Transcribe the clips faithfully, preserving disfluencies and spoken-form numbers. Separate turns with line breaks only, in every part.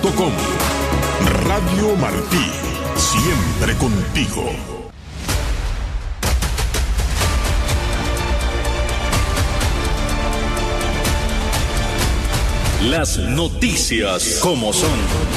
punto com. Radio Martí, siempre contigo. Las noticias como son.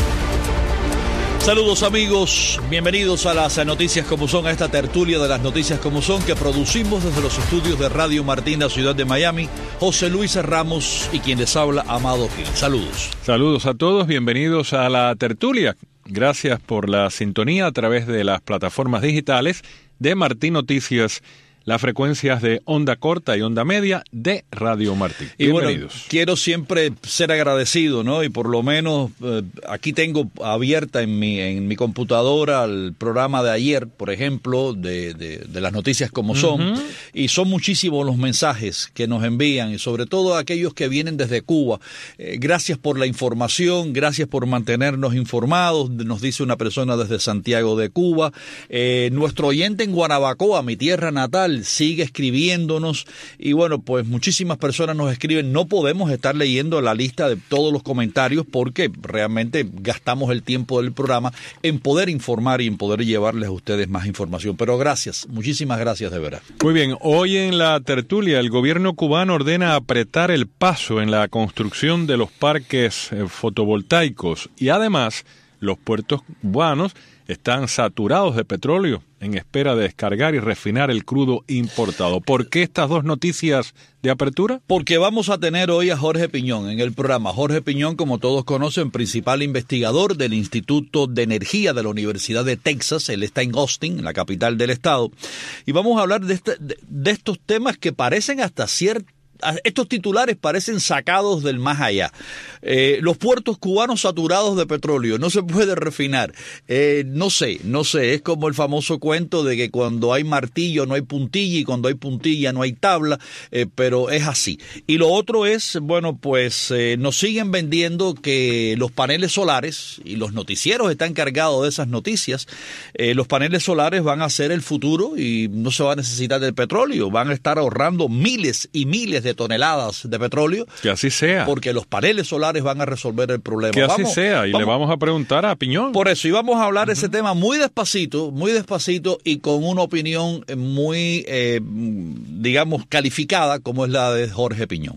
Saludos amigos, bienvenidos a las noticias como son, a esta tertulia de las noticias como son que producimos desde los estudios de Radio Martí en la ciudad de Miami. José Luis Ramos y quien les habla, Amado Gil. Saludos.
Saludos a todos, bienvenidos a la tertulia. Gracias por la sintonía a través de las plataformas digitales de Martí Noticias, las frecuencias de onda corta y onda media de Radio Martí.
Y
Bienvenidos.
Bueno, quiero siempre ser agradecido, ¿no? Y por lo menos eh, aquí tengo abierta en mi en mi computadora el programa de ayer, por ejemplo, de, de, de las noticias como son. Uh-huh. Y son muchísimos los mensajes que nos envían, y sobre todo aquellos que vienen desde Cuba. Eh, gracias por la información, gracias por mantenernos informados, nos dice una persona desde Santiago de Cuba. Eh, nuestro oyente en Guanabacoa, mi tierra natal, sigue escribiéndonos, y bueno, pues muchísimas personas nos escriben. No podemos estar leyendo la lista de todos los comentarios porque realmente gastamos el tiempo del programa en poder informar y en poder llevarles a ustedes más información, pero gracias, muchísimas gracias de verdad.
Muy bien, hoy en la tertulia el gobierno cubano ordena apretar el paso en la construcción de los parques fotovoltaicos, y además los puertos cubanos están saturados de petróleo en espera de descargar y refinar el crudo importado. ¿Por qué estas dos noticias de apertura?
Porque vamos a tener hoy a Jorge Piñón en el programa. Jorge Piñón, como todos conocen, principal investigador del Instituto de Energía de la Universidad de Texas. Él está en Austin, la capital del estado. Y vamos a hablar de, este, de, de estos temas que parecen hasta cierto. Estos titulares parecen sacados del más allá. Eh, los puertos cubanos saturados de petróleo, no se puede refinar. Eh, no sé, no sé, es como el famoso cuento de que cuando hay martillo no hay puntilla y cuando hay puntilla no hay tabla, eh, pero es así. Y lo otro es, bueno, pues eh, nos siguen vendiendo que los paneles solares, y los noticieros están cargados de esas noticias, eh, los paneles solares van a ser el futuro y no se va a necesitar del petróleo, van a estar ahorrando miles y miles de de toneladas de petróleo.
Que así sea.
Porque los paneles solares van a resolver el problema.
Que así
vamos,
sea, y
vamos,
le vamos a preguntar a Piñón.
Por eso, y vamos a hablar de uh-huh. ese tema muy despacito, muy despacito y con una opinión muy, eh, digamos, calificada, como es la de Jorge Piñón.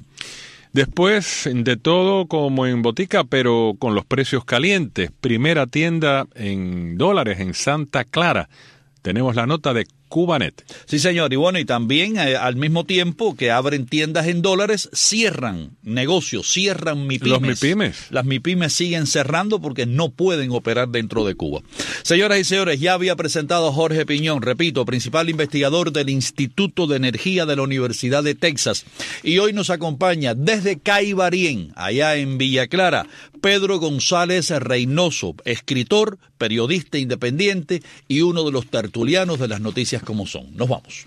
Después, de todo como en botica, pero con los precios calientes. Primera tienda en dólares en Santa Clara. Tenemos la nota de Cubanet.
Sí, señor. Y bueno, y también eh, al mismo tiempo que abren tiendas en dólares, cierran negocios, cierran MIPYMES.
Los MIPYMES.
Las MIPYMES siguen cerrando porque no pueden operar dentro de Cuba. Señoras y señores, ya había presentado a Jorge Piñón, repito, principal investigador del Instituto de Energía de la Universidad de Texas. Y hoy nos acompaña desde Caibarien, allá en Villa Clara, Pedro González Reynoso, escritor, periodista independiente y uno de los tertulianos de las noticias como son. Nos vamos.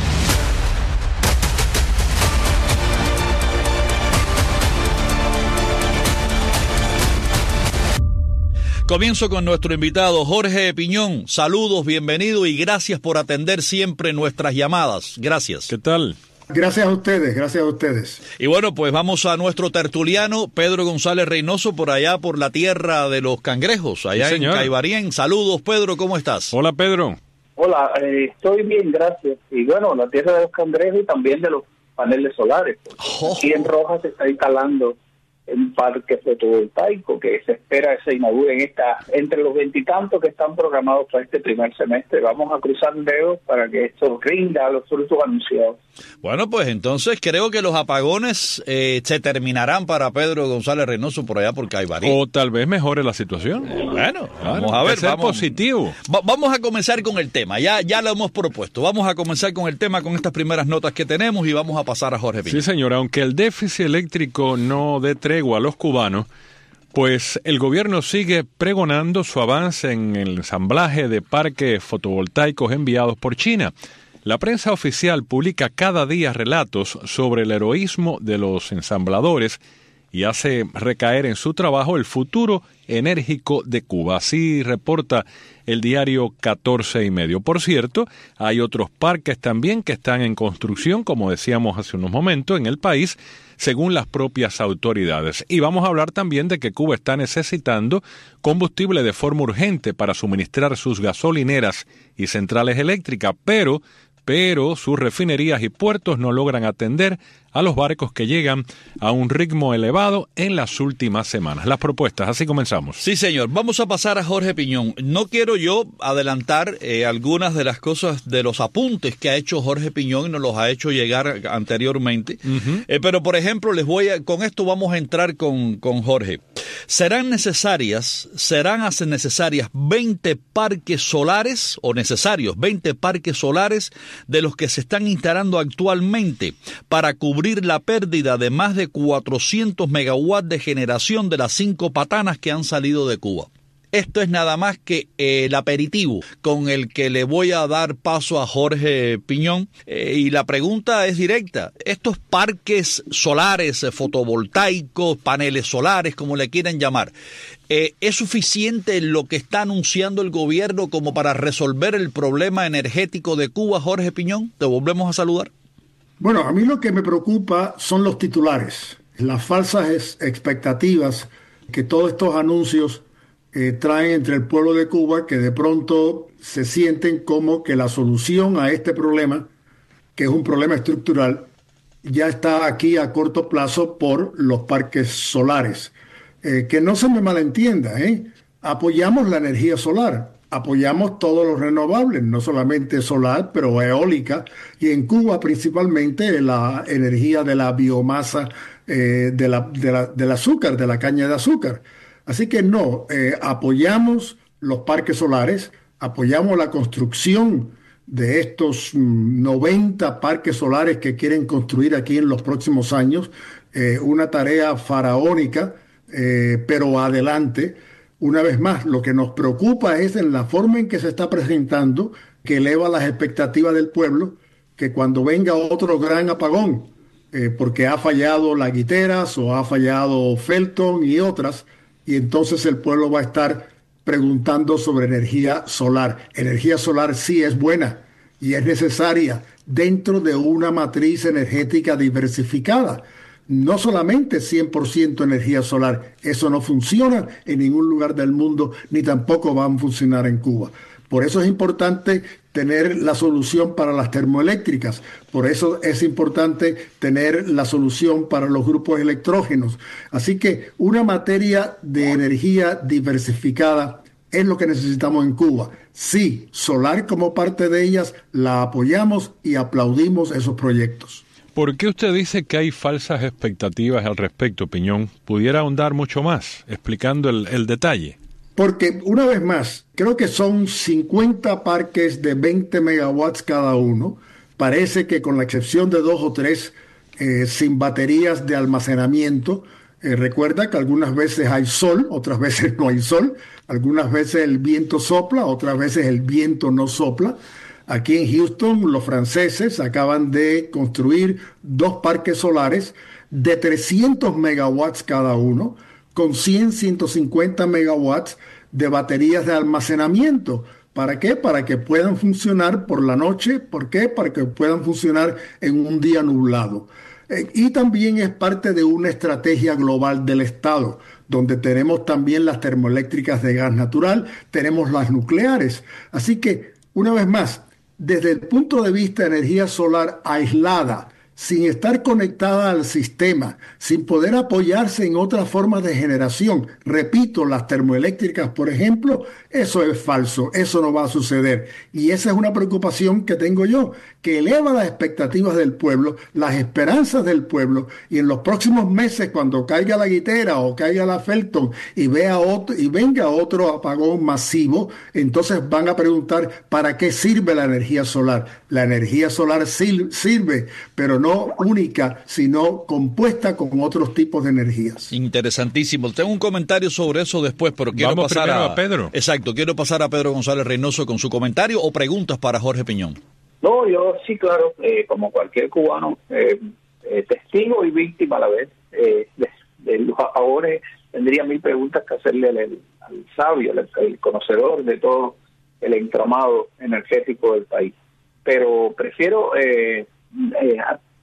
Comienzo con nuestro invitado Jorge Piñón. Saludos, bienvenido y gracias por atender siempre nuestras llamadas. Gracias.
¿Qué tal?
Gracias a ustedes, gracias a ustedes.
Y bueno, pues vamos a nuestro tertuliano, Pedro González Reynoso, por allá por la tierra de los cangrejos, allá sí, en Caibarien. Saludos, Pedro, ¿cómo estás?
Hola, Pedro.
Hola, eh, estoy bien, gracias. Y bueno, la tierra de los cangrejos y también de los paneles solares. Oh. Aquí en Rojas se está instalando un parque fotovoltaico que se espera que se inaugure en esta, entre los veintitantos que están programados para este primer semestre. Vamos a cruzar dedos para que esto rinda los frutos anunciados.
Bueno, pues entonces creo que los apagones eh, se terminarán para Pedro González Reynoso por allá por Caibarien.
O tal vez mejore la situación.
Eh, bueno,
claro,
vamos a ver.
Ser
vamos,
positivo.
Va, vamos a comenzar con el tema. Ya, ya lo hemos propuesto. Vamos a comenzar con el tema, con estas primeras notas que tenemos y vamos a pasar a Jorge Piñón.
Sí, señor. Aunque el déficit eléctrico no dé tregua a los cubanos, pues el gobierno sigue pregonando su avance en el ensamblaje de parques fotovoltaicos enviados por China. La prensa oficial publica cada día relatos sobre el heroísmo de los ensambladores y hace recaer en su trabajo el futuro enérgico de Cuba. Así reporta el diario catorce y medio. Por cierto, hay otros parques también que están en construcción, como decíamos hace unos momentos, en el país. según las propias autoridades. Y vamos a hablar también de que Cuba está necesitando combustible de forma urgente para suministrar sus gasolineras y centrales eléctricas, pero, pero sus refinerías y puertos no logran atender a los barcos que llegan a un ritmo elevado en las últimas semanas. Las propuestas, así comenzamos.
Sí, señor. Vamos a pasar a Jorge Piñón. No quiero yo adelantar eh, algunas de las cosas, de los apuntes que ha hecho Jorge Piñón y nos los ha hecho llegar anteriormente. Uh-huh. Eh, pero, por ejemplo, les voy a, con esto vamos a entrar con, con Jorge. Serán necesarias, serán necesarias veinte parques solares, o necesarios veinte parques solares de los que se están instalando actualmente para cubrir la pérdida de más de cuatrocientos megawatts de generación de las cinco patanas que han salido de Cuba. Esto es nada más que eh, el aperitivo con el que le voy a dar paso a Jorge Piñón. Eh, y la pregunta es directa. Estos parques solares, eh, fotovoltaicos, paneles solares, como le quieran llamar, eh, ¿es suficiente lo que está anunciando el gobierno como para resolver el problema energético de Cuba, Jorge Piñón? Te volvemos a saludar.
Bueno, a mí lo que me preocupa son los titulares, las falsas expectativas que todos estos anuncios eh, traen entre el pueblo de Cuba, que de pronto se sienten como que la solución a este problema, que es un problema estructural, ya está aquí a corto plazo por los parques solares. Eh, que no se me malentienda, ¿eh? Apoyamos la energía solar. Apoyamos todos los renovables, no solamente solar, pero eólica, y en Cuba principalmente la energía de la biomasa eh, de la, de la, del azúcar, de la caña de azúcar. Así que no, eh, apoyamos los parques solares, apoyamos la construcción de estos noventa parques solares que quieren construir aquí en los próximos años, eh, una tarea faraónica, eh, pero adelante. Una vez más, lo que nos preocupa es en la forma en que se está presentando, que eleva las expectativas del pueblo, que cuando venga otro gran apagón, eh, porque ha fallado la Guiteras o ha fallado Felton y otras, y entonces el pueblo va a estar preguntando sobre energía solar. Energía solar sí es buena y es necesaria dentro de una matriz energética diversificada. No solamente cien por ciento energía solar, eso no funciona en ningún lugar del mundo, ni tampoco va a funcionar en Cuba. Por eso es importante tener la solución para las termoeléctricas, por eso es importante tener la solución para los grupos electrógenos. Así que una materia de energía diversificada es lo que necesitamos en Cuba. Sí, solar como parte de ellas, la apoyamos y aplaudimos esos proyectos.
¿Por qué usted dice que hay falsas expectativas al respecto, Piñón? ¿Pudiera ahondar mucho más, explicando el, el detalle?
Porque, una vez más, creo que son cincuenta parques de veinte megawatts cada uno. Parece que con la excepción de dos o tres eh, sin baterías de almacenamiento, eh, recuerda que algunas veces hay sol, otras veces no hay sol, algunas veces el viento sopla, otras veces el viento no sopla. Aquí en Houston, los franceses acaban de construir dos parques solares de trescientos megawatts cada uno, con cien, ciento cincuenta megawatts de baterías de almacenamiento. ¿Para qué? Para que puedan funcionar por la noche. ¿Por qué? Para que puedan funcionar en un día nublado. Eh, y también es parte de una estrategia global del Estado, donde tenemos también las termoeléctricas de gas natural, tenemos las nucleares. Así que, una vez más, desde el punto de vista de energía solar aislada, sin estar conectada al sistema, sin poder apoyarse en otras formas de generación. Repito, las termoeléctricas, por ejemplo, eso es falso, eso no va a suceder. Y esa es una preocupación que tengo yo, que eleva las expectativas del pueblo, las esperanzas del pueblo, y en los próximos meses, cuando caiga la Guitera o caiga la Felton y, vea otro, y venga otro apagón masivo, entonces van a preguntar, ¿para qué sirve la energía solar? La energía solar sirve, pero no única, sino compuesta con otros tipos de energías.
Interesantísimo. Tengo un comentario sobre eso después, pero quiero
Vamos
pasar a,
a Pedro.
Exacto, quiero pasar a Pedro González Reynoso con su comentario o preguntas para Jorge Piñón.
No, yo sí, claro, eh, como cualquier cubano, eh, eh, testigo y víctima a la vez, eh, de, de los ahora tendría mil preguntas que hacerle al, al sabio, al, al conocedor de todo el entramado energético del país. Pero prefiero eh, eh,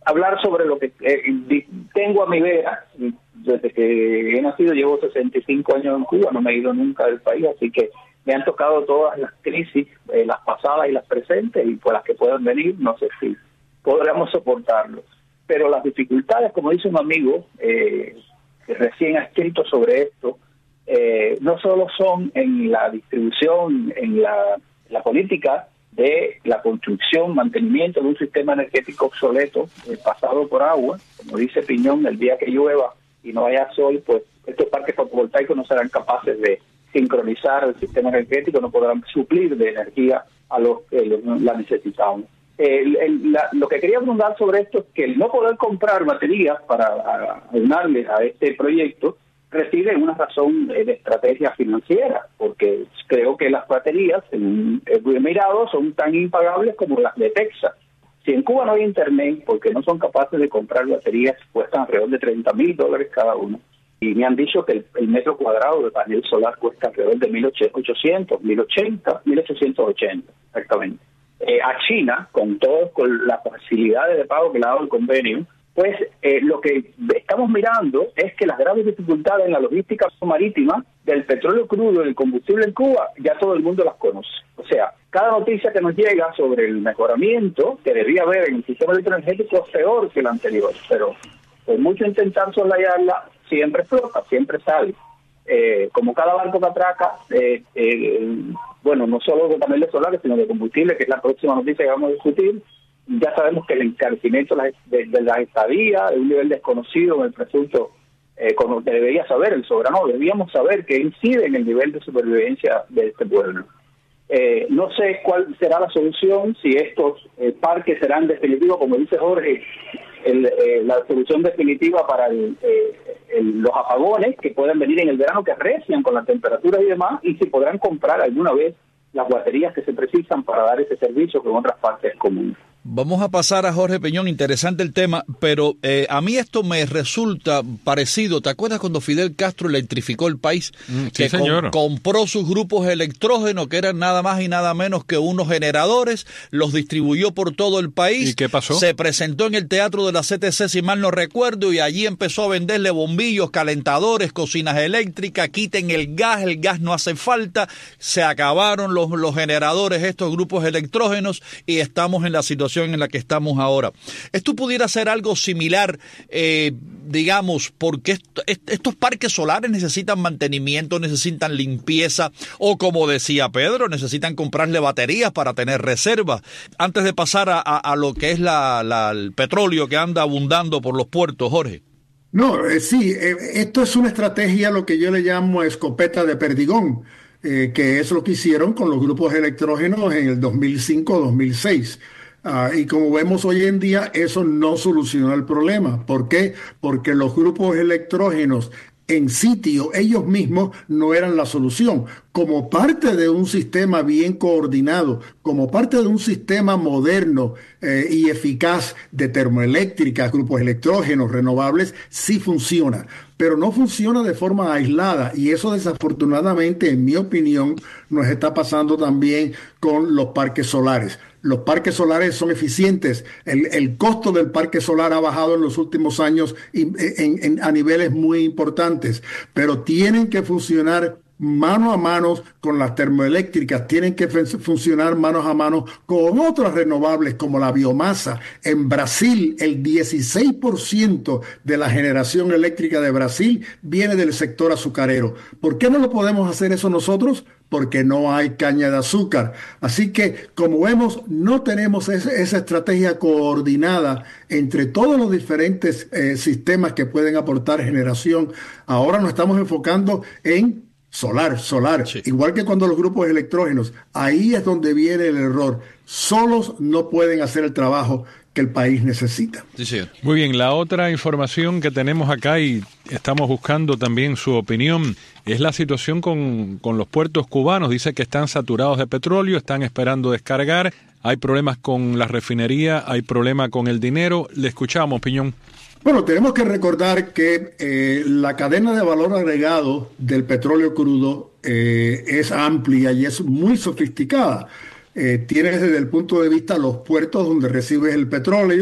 hablar sobre lo que eh, tengo a mi vera. Desde que he nacido llevo sesenta y cinco años en Cuba, no me he ido nunca del país, así que me han tocado todas las crisis, eh, las pasadas y las presentes, y por las que puedan venir, no sé si podremos soportarlo. Pero las dificultades, como dice un amigo eh, que recién ha escrito sobre esto, eh, no solo son en la distribución, en la, la política de la construcción, mantenimiento de un sistema energético obsoleto, eh, pasado por agua, como dice Piñón, el día que llueva y no haya sol, pues estos parques fotovoltaicos no serán capaces de sincronizar el sistema energético, no podrán suplir de energía a los que la necesitamos. El, el, la, lo que quería preguntar sobre esto es que el no poder comprar baterías para aunarles a, a este proyecto reside en una razón de estrategia financiera, porque creo que las baterías, en el mirado, son tan impagables como las de Texas. Si en Cuba no hay internet, porque no son capaces de comprar baterías, cuestan alrededor de treinta mil dólares cada uno. Y me han dicho que el, el metro cuadrado de panel solar cuesta alrededor de mil ochocientos, mil ochenta, mil ochocientos ochenta, exactamente. Eh, a China, con todo, con las facilidades de pago que le ha dado el convenio, pues eh, lo que estamos mirando es que las graves dificultades en la logística marítima del petróleo crudo y el combustible en Cuba, ya todo el mundo las conoce. O sea, cada noticia que nos llega sobre el mejoramiento que debía haber en el sistema electroenergético es peor que el anterior, pero por mucho intentar soslayarla, siempre flota, siempre sale. Eh, como cada barco que atraca, eh, eh, bueno, no solo de paneles solares, sino de combustible, que es la próxima noticia que vamos a discutir. Ya sabemos que el encarecimiento de, de, de las estadías, de un nivel desconocido en el presunto, eh, como debería saber el soberano, debíamos saber que incide en el nivel de supervivencia de este pueblo. Eh, no sé cuál será la solución, si estos eh, parques serán definitivos, como dice Jorge, el, eh, la solución definitiva para el, eh, el, los apagones que pueden venir en el verano, que arrecian con las temperaturas y demás, y si podrán comprar alguna vez las baterías que se precisan para dar ese servicio que en otras partes es común.
Vamos a pasar a Jorge Peñón, interesante el tema, pero eh, a mí esto me resulta parecido. ¿Te acuerdas cuando Fidel Castro electrificó el país?
Mm,
que
sí, señor.
Com- compró sus grupos electrógenos, que eran nada más y nada menos que unos generadores, los distribuyó por todo el país.
¿Y qué pasó?
Se presentó en el Teatro de la C T C, si mal no recuerdo, y allí empezó a venderle bombillos, calentadores, cocinas eléctricas, quiten el gas, el gas no hace falta, se acabaron los, los generadores, estos grupos electrógenos, y estamos en la situación en la que estamos ahora. ¿Esto pudiera ser algo similar, eh, digamos, porque est- est- estos parques solares necesitan mantenimiento, necesitan limpieza, o como decía Pedro, necesitan comprarle baterías para tener reservas? Antes de pasar a, a, a lo que es la, la, el petróleo que anda abundando por los puertos, Jorge.
No, eh, sí, eh, esto es una estrategia, lo que yo le llamo escopeta de perdigón, eh, que es lo que hicieron con los grupos electrógenos en el dos mil cinco dos mil seis. Uh, y como vemos hoy en día, eso no solucionó el problema. ¿Por qué? Porque los grupos electrógenos en sitio, ellos mismos no eran la solución. Como parte de un sistema bien coordinado, como parte de un sistema moderno eh, y eficaz de termoeléctricas, grupos electrógenos renovables, sí funciona. Pero no funciona de forma aislada, y eso desafortunadamente, en mi opinión, nos está pasando también con los parques solares. Los parques solares son eficientes. El, el costo del parque solar ha bajado en los últimos años en, en, en, a niveles muy importantes, pero tienen que funcionar mano a mano con las termoeléctricas, tienen que funcionar manos a mano con otras renovables como la biomasa. En Brasil, el dieciséis por ciento de la generación eléctrica de Brasil viene del sector azucarero. ¿Por qué no lo podemos hacer eso nosotros? Porque no hay caña de azúcar. Así que, como vemos, no tenemos ese, esa estrategia coordinada entre todos los diferentes eh, sistemas que pueden aportar generación. Ahora nos estamos enfocando en solar, solar. Sí. Igual que cuando los grupos electrógenos, ahí es donde viene el error. Solos no pueden hacer el trabajo que el país necesita.
Sí, sí.
Muy bien, la otra información que tenemos acá y estamos buscando también su opinión es la situación con, con los puertos cubanos. Dice que están saturados de petróleo, están esperando descargar, hay problemas con la refinería, hay problema con el dinero. Le escuchamos, Piñón.
Bueno, tenemos que recordar que eh, la cadena de valor agregado del petróleo crudo eh, es amplia y es muy sofisticada. Eh, tienes desde el punto de vista los puertos donde recibes el petróleo,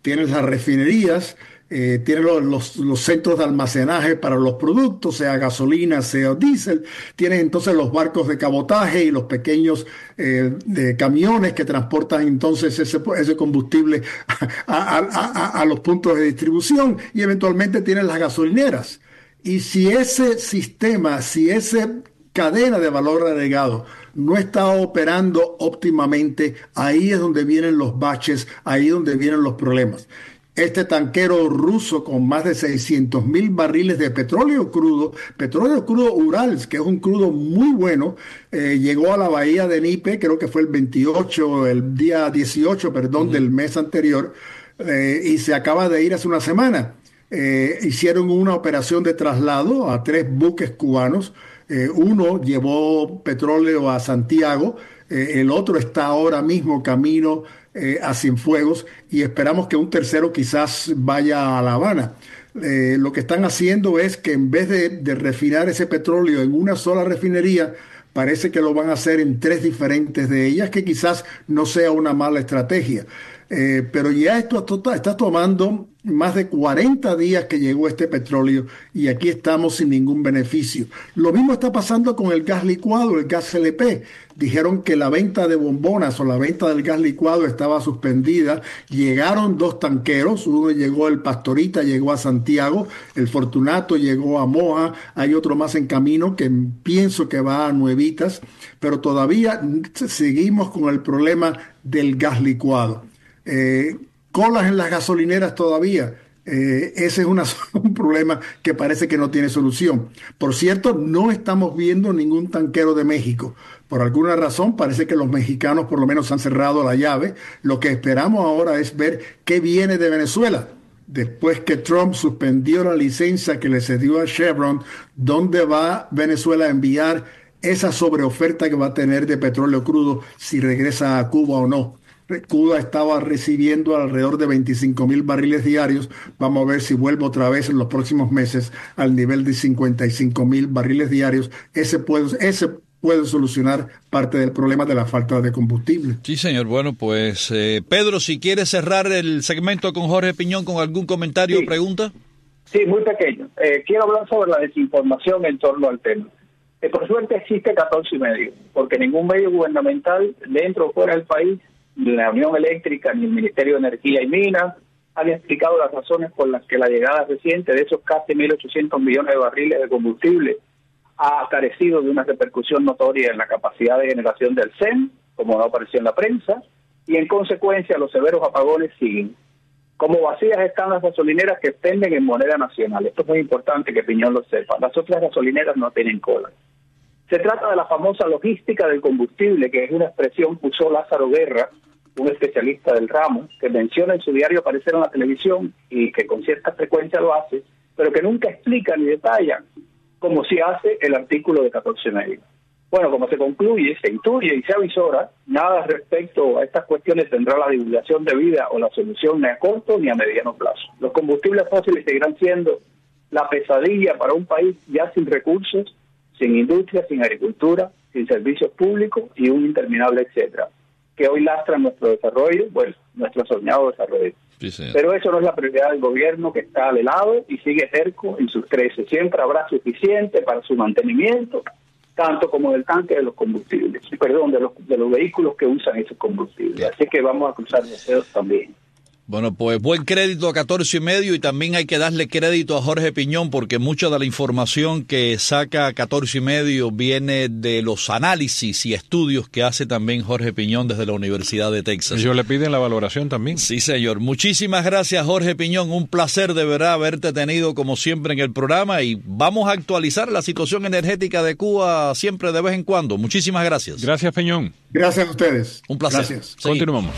tienes las refinerías, eh, tienes los, los, los centros de almacenaje para los productos, sea gasolina, sea diésel, tienes entonces los barcos de cabotaje y los pequeños eh, de camiones que transportan entonces ese, ese combustible a, a, a, a los puntos de distribución, y eventualmente tienes las gasolineras. Y si ese sistema, si esa cadena de valor agregado no está operando óptimamente, ahí es donde vienen los baches, ahí es donde vienen los problemas. Este tanquero ruso con más de seiscientos mil barriles de petróleo crudo, petróleo crudo Urals, que es un crudo muy bueno, eh, llegó a la bahía de Nipe, creo que fue el veintiocho, el día dieciocho, perdón, uh-huh. del mes anterior, eh, y se acaba de ir hace una semana. Eh, hicieron una operación de traslado a tres buques cubanos. Eh, uno llevó petróleo a Santiago, eh, el otro está ahora mismo camino eh, a Cienfuegos, y esperamos que un tercero quizás vaya a La Habana. Eh, lo que están haciendo es que en vez de, de refinar ese petróleo en una sola refinería, parece que lo van a hacer en tres diferentes de ellas, que quizás no sea una mala estrategia. Eh, pero ya esto está tomando más de cuarenta días que llegó este petróleo, y aquí estamos sin ningún beneficio. Lo mismo está pasando con el gas licuado, el gas L P. Dijeron que la venta de bombonas o la venta del gas licuado estaba suspendida. Llegaron dos tanqueros, uno llegó el Pastorita, llegó a Santiago, el Fortunato llegó a Moja, hay otro más en camino que pienso que va a Nuevitas, pero todavía seguimos con el problema del gas licuado. Eh, colas en las gasolineras todavía. Eh, ese es una, un problema que parece que no tiene solución. Por cierto, no estamos viendo ningún tanquero de México. Por alguna razón parece que los mexicanos por lo menos han cerrado la llave. Lo que esperamos ahora es ver qué viene de Venezuela. Después que Trump suspendió la licencia que le cedió a Chevron, ¿dónde va Venezuela a enviar esa sobreoferta que va a tener de petróleo crudo si regresa a Cuba o no? Cuba estaba recibiendo alrededor de veinticinco mil barriles diarios. Vamos a ver si vuelve otra vez en los próximos meses al nivel de cincuenta y cinco mil barriles diarios. Ese puede, ese puede solucionar parte del problema de la falta de combustible.
Sí, señor. Bueno, pues eh, Pedro, si quiere cerrar el segmento con Jorge Piñón con algún comentario
sí.
o pregunta.
Sí, muy pequeño. Eh, quiero hablar sobre la desinformación en torno al tema. Eh, por suerte existe catorce y medio, porque ningún medio gubernamental dentro o fuera del país, ni la Unión Eléctrica ni el Ministerio de Energía y Minas han explicado las razones por las que la llegada reciente de esos casi mil ochocientos millones de barriles de combustible ha carecido de una repercusión notoria en la capacidad de generación del C E N, como no apareció en la prensa, y en consecuencia los severos apagones siguen. Como vacías están las gasolineras que penden en moneda nacional. Esto es muy importante que Piñón lo sepa. Las otras gasolineras no tienen cola. Se trata de la famosa logística del combustible, que es una expresión que usó Lázaro Guerra, un especialista del ramo, que menciona en su diario aparecer en la televisión y que con cierta frecuencia lo hace, pero que nunca explica ni detalla, como si hace el artículo de catorce medio. Bueno, como se concluye, se intuye y se avisora, nada respecto a estas cuestiones tendrá la divulgación debida o la solución ni a corto ni a mediano plazo. Los combustibles fósiles seguirán siendo la pesadilla para un país ya sin recursos, sin industria, sin agricultura, sin servicios públicos y un interminable etcétera, que hoy lastran nuestro desarrollo, bueno, nuestro soñado desarrollo. Sí, pero eso no es la prioridad del gobierno, que está al lado y sigue terco en sus trece. Siempre habrá suficiente para su mantenimiento, tanto como del tanque de los combustibles, perdón, de los, de los vehículos que usan esos combustibles. Así que vamos a cruzar los dedos también.
Bueno, pues buen crédito a catorce y medio, y también hay que darle crédito a Jorge Piñón, porque mucha de la información que saca catorce y medio viene de los análisis y estudios que hace también Jorge Piñón desde la Universidad de Texas.
Ellos le piden la valoración también.
Sí, señor. Muchísimas gracias, Jorge Piñón. Un placer de verdad haberte tenido como siempre en el programa, y vamos a actualizar la situación energética de Cuba siempre de vez en cuando. Muchísimas gracias.
Gracias, Piñón.
Gracias a ustedes.
Un placer.
Gracias.
Sí.
Continuamos.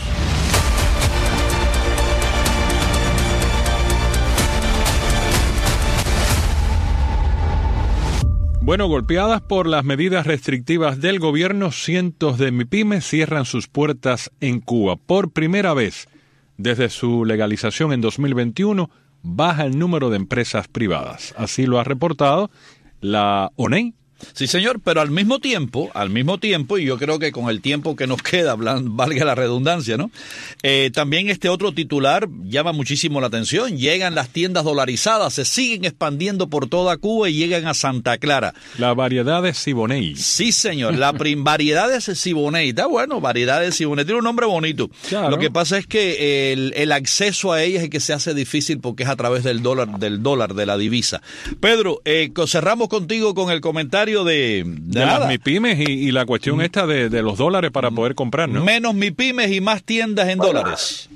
Bueno, golpeadas por las medidas restrictivas del gobierno, cientos de MIPYMES cierran sus puertas en Cuba. Por primera vez desde su legalización en dos mil veintiuno, baja el número de empresas privadas. Así lo ha reportado la O N E I,
Sí, señor, pero al mismo tiempo, al mismo tiempo, y yo creo que con el tiempo que nos queda, valga la redundancia, ¿no? Eh, también este otro titular llama muchísimo la atención. Llegan las tiendas dolarizadas, se siguen expandiendo por toda Cuba y llegan a Santa Clara.
La variedad de Siboney.
Sí, señor, la prim variedad de Siboney. Está bueno, variedad de Siboney. Tiene un nombre bonito.
Claro.
Lo que pasa es que el, el acceso a ella es el que se hace difícil porque es a través del dólar, del dólar, de la divisa. Pedro, eh, cerramos contigo con el comentario de... De,
de
las
MIPYMES y, y la cuestión esta de, de los dólares para poder comprar, ¿no?
Menos MIPYMES y más tiendas en
bueno,
dólares.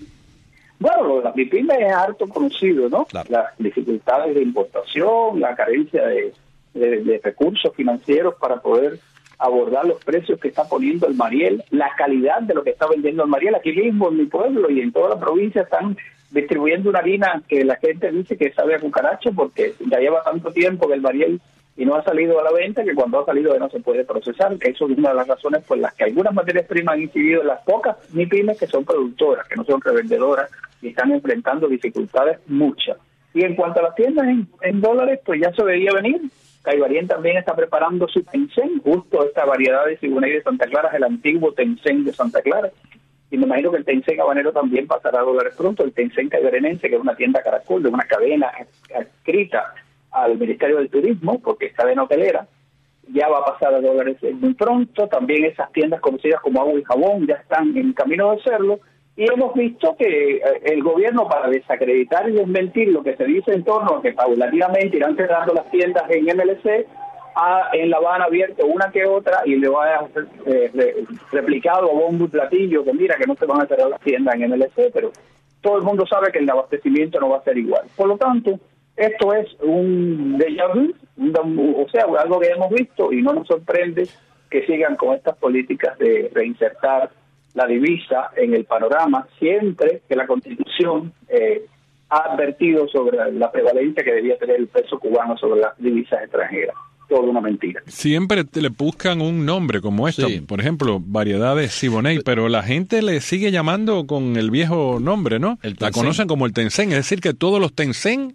Bueno, las MIPYMES es harto conocido, ¿no?
Claro.
Las dificultades de importación, la carencia de, de, de recursos financieros para poder abordar los precios que está poniendo el Mariel, la calidad de lo que está vendiendo el Mariel. Aquí mismo en mi pueblo y en toda la provincia están distribuyendo una harina que la gente dice que sabe a cucaracho porque ya lleva tanto tiempo que el Mariel y no ha salido a la venta que cuando ha salido no se puede procesar. Eso es una de las razones por las que algunas materias primas han incidido en las pocas MIPYMES que son productoras, que no son revendedoras y están enfrentando dificultades muchas. Y en cuanto a las tiendas en, en dólares, pues ya se veía venir. Caibarien también está preparando su Tencent, justo esta variedad de Siboney de Santa Clara es el antiguo Tencent de Santa Clara. Y me imagino que el Tencent habanero también pasará a dólares pronto. El Tencent caibarenense, que es una tienda Caracol de una cadena adscrita al Ministerio del Turismo, porque es cadena hotelera, ya va a pasar a dólares muy pronto. También esas tiendas conocidas como Agua y Jabón ya están en camino de hacerlo. Y hemos visto que el gobierno, para desacreditar y desmentir lo que se dice en torno a que paulatinamente irán cerrando las tiendas en M L C, ha en La Habana abierto una que otra y le va a hacer eh, re, replicado a bombo y platillo que mira que no se van a cerrar las tiendas en M L C, pero todo el mundo sabe que el abastecimiento no va a ser igual. Por lo tanto, esto es un déjà vu, un, o sea, algo que hemos visto y no nos sorprende que sigan con estas políticas de reinsertar la divisa en el panorama, siempre que la Constitución eh, ha advertido sobre la prevalencia que debía tener el peso cubano sobre las divisas extranjeras. Todo una mentira.
Siempre te le buscan un nombre como esto, sí. Por ejemplo, variedades Siboney, pero la gente le sigue llamando con el viejo nombre, ¿no? La conocen como el Tencent, es decir, que todos los Tencent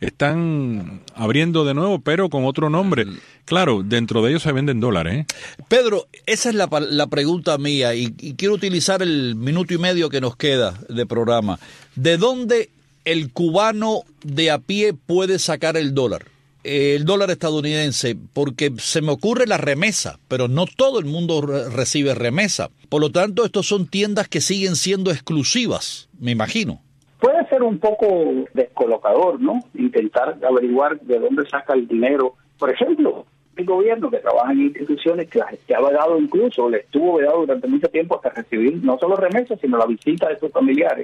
están abriendo de nuevo, pero con otro nombre. Claro, dentro de ellos se venden dólares, ¿eh?
Pedro, esa es la, la pregunta mía, y, y quiero utilizar el minuto y medio que nos queda de programa. ¿De dónde el cubano de a pie puede sacar el dólar? El dólar estadounidense, porque se me ocurre la remesa, pero no todo el mundo re- recibe remesa. Por lo tanto, estos son tiendas que siguen siendo exclusivas, me imagino.
Puede ser un poco descolocador, ¿no? Intentar averiguar de dónde saca el dinero. Por ejemplo, el gobierno que trabaja en instituciones que, que ha vedado incluso, le estuvo vedado durante mucho tiempo hasta recibir no solo remesas, sino la visita de sus familiares,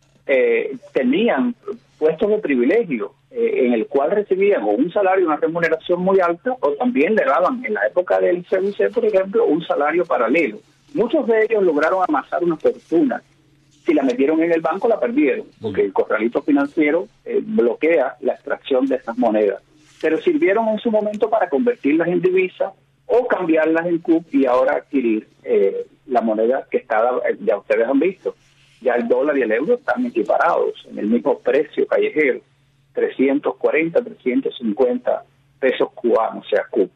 eh, tenían puestos de privilegio eh, en el cual recibían o un salario, una remuneración muy alta, o también le daban en la época del C B C, por ejemplo, un salario paralelo. Muchos de ellos lograron amasar una fortuna. Si la metieron en el banco, la perdieron, porque el corralito financiero eh, bloquea la extracción de esas monedas. Pero sirvieron en su momento para convertirlas en divisa o cambiarlas en C U P y ahora adquirir eh, la moneda que está, ya ustedes han visto, ya el dólar y el euro están equiparados en el mismo precio callejero, trescientos cuarenta, trescientos cincuenta pesos cubanos, o sea, C U P.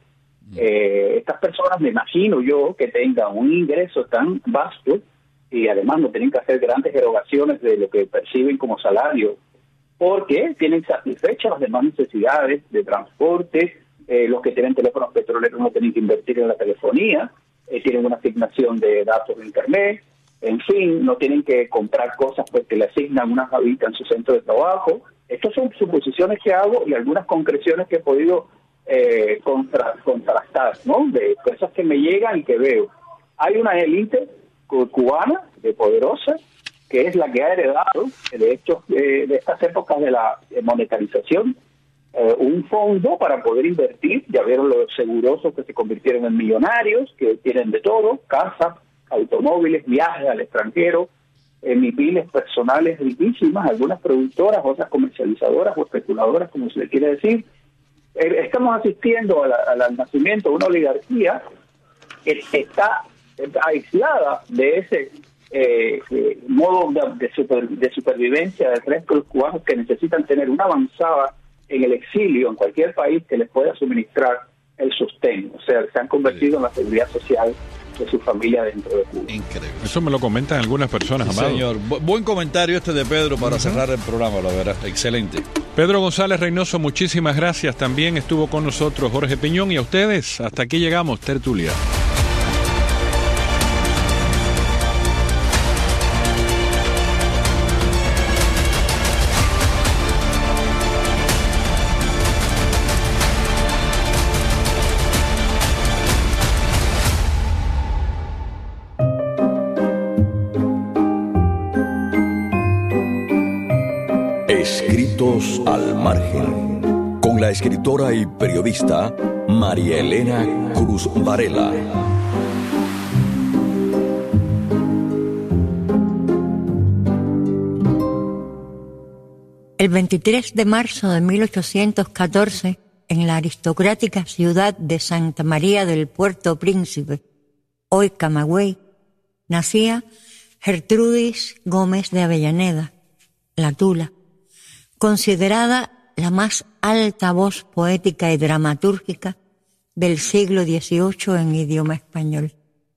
Eh, estas personas, me imagino yo, que tengan un ingreso tan vasto y además no tienen que hacer grandes erogaciones de lo que perciben como salario, porque tienen satisfechas las demás necesidades de transporte, eh, los que tienen teléfonos petroleros no tienen que invertir en la telefonía, eh, tienen una asignación de datos de internet, en fin, no tienen que comprar cosas porque le asignan una javita en su centro de trabajo. Estas son suposiciones que hago y algunas concreciones que he podido eh, contra, contrastar, ¿no? De cosas que me llegan y que veo. Hay una élite cubana, de poderosa, que es la que ha heredado, de hecho, eh, de estas épocas de la monetarización, eh, un fondo para poder invertir. Ya vieron los segurosos que se convirtieron en millonarios, que tienen de todo, casas, automóviles, viajes al extranjero, eh, MIPYMES personales riquísimas, algunas productoras, otras comercializadoras o especuladoras, como se le quiere decir. Eh, estamos asistiendo a la, a la, al nacimiento de una oligarquía que está aislada de ese eh, eh, modo de, de, super, de supervivencia del resto de los cubanos que necesitan tener una avanzada en el exilio, en cualquier país que les pueda suministrar el sostén, o sea, se han convertido en la seguridad social de su familia dentro de Cuba.
Increíble.
Eso me lo comentan algunas personas,
Sí,
Amado.
señor. Bu- buen comentario este de Pedro para
Uh-huh.
cerrar el programa, la verdad. Excelente.
Pedro González Reynoso, muchísimas gracias. También estuvo con nosotros Jorge Piñón, y a ustedes, hasta aquí llegamos, Tertulia.
Escritos al margen, con la escritora y periodista María Elena Cruz Varela.
El veintitrés de marzo de mil ochocientos catorce, en la aristocrática ciudad de Santa María del Puerto Príncipe, hoy Camagüey, nacía Gertrudis Gómez de Avellaneda, la Tula, considerada la más alta voz poética y dramatúrgica del siglo dieciocho en idioma español.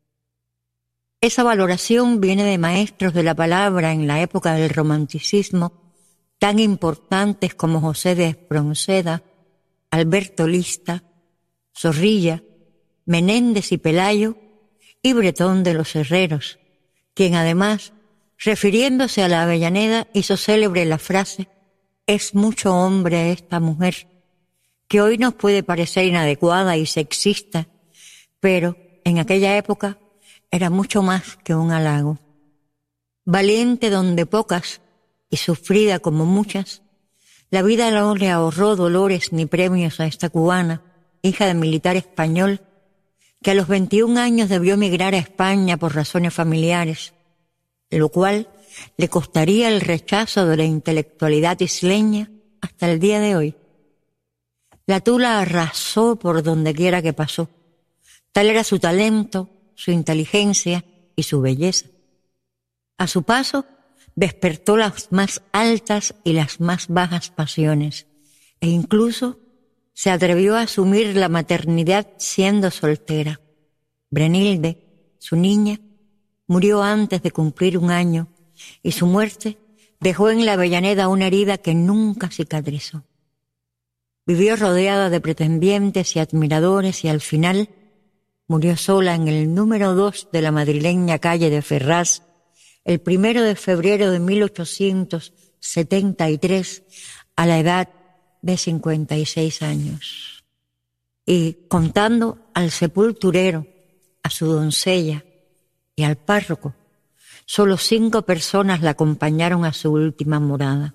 Esa valoración viene de maestros de la palabra en la época del romanticismo, tan importantes como José de Espronceda, Alberto Lista, Zorrilla, Menéndez y Pelayo, y Bretón de los Herreros, quien además, refiriéndose a la Avellaneda, hizo célebre la frase: «Es mucho hombre esta mujer», que hoy nos puede parecer inadecuada y sexista, pero en aquella época era mucho más que un halago. Valiente donde pocas y sufrida como muchas, la vida no le ahorró dolores ni premios a esta cubana, hija de militar español, que a los veintiún años debió emigrar a España por razones familiares, lo cual le costaría el rechazo de la intelectualidad isleña hasta el día de hoy. La Tula arrasó por donde quiera que pasó. Tal era su talento, su inteligencia y su belleza. A su paso, despertó las más altas y las más bajas pasiones, e incluso se atrevió a asumir la maternidad siendo soltera. Brenilde, su niña, murió antes de cumplir un año, y su muerte dejó en la Avellaneda una herida que nunca cicatrizó. Vivió rodeada de pretendientes y admiradores y al final murió sola en el número dos de la madrileña calle de Ferraz el primero de febrero de mil ochocientos setenta y tres a la edad de cincuenta y seis años. Y contando al sepulturero, a su doncella y al párroco, solo cinco personas la acompañaron a su última morada.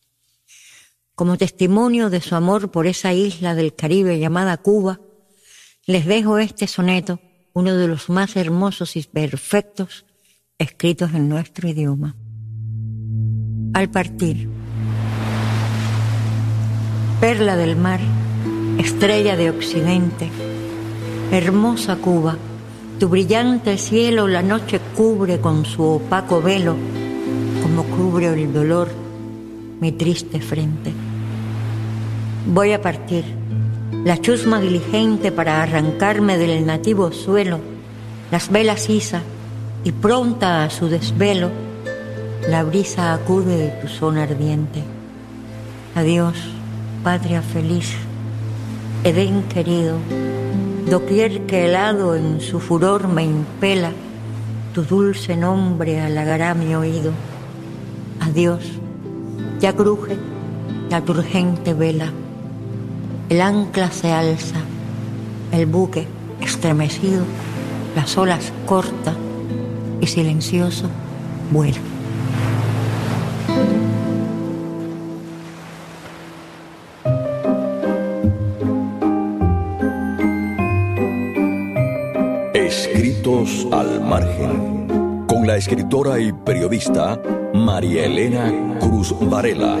Como testimonio de su amor por esa isla del Caribe llamada Cuba, les dejo este soneto, uno de los más hermosos y perfectos escritos en nuestro idioma. Al partir. Perla del mar, estrella de occidente, hermosa Cuba, tu brillante cielo la noche cubre con su opaco velo, como cubre el dolor mi triste frente. Voy a partir, la chusma diligente para arrancarme del nativo suelo, las velas iza, y pronta a su desvelo, la brisa acude de tu zona ardiente. Adiós, patria feliz, Edén querido, doquier que helado en su furor me impela, tu dulce nombre halagará mi oído. Adiós, ya cruje la turgente vela, el ancla se alza, el buque estremecido, las olas corta y silencioso vuela.
Escritos al margen, con la escritora y periodista María Elena Cruz Varela.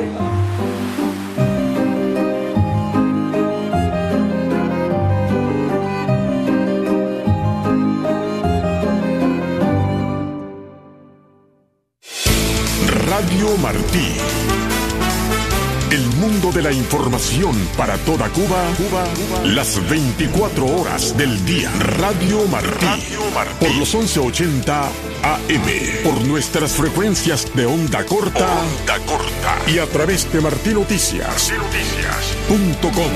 Radio Martí,
El mundo de la información para toda Cuba, Cuba, Cuba. Las veinticuatro horas del día. Radio Martí. Radio Martí. Por los once ochenta A M. Por nuestras frecuencias de onda corta. Onda corta. Y a través de Martí Noticias. Punto com.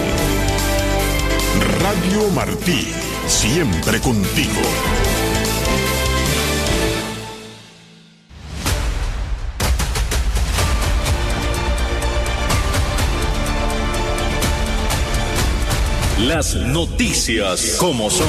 Radio Martí. Siempre contigo.
Las noticias como son.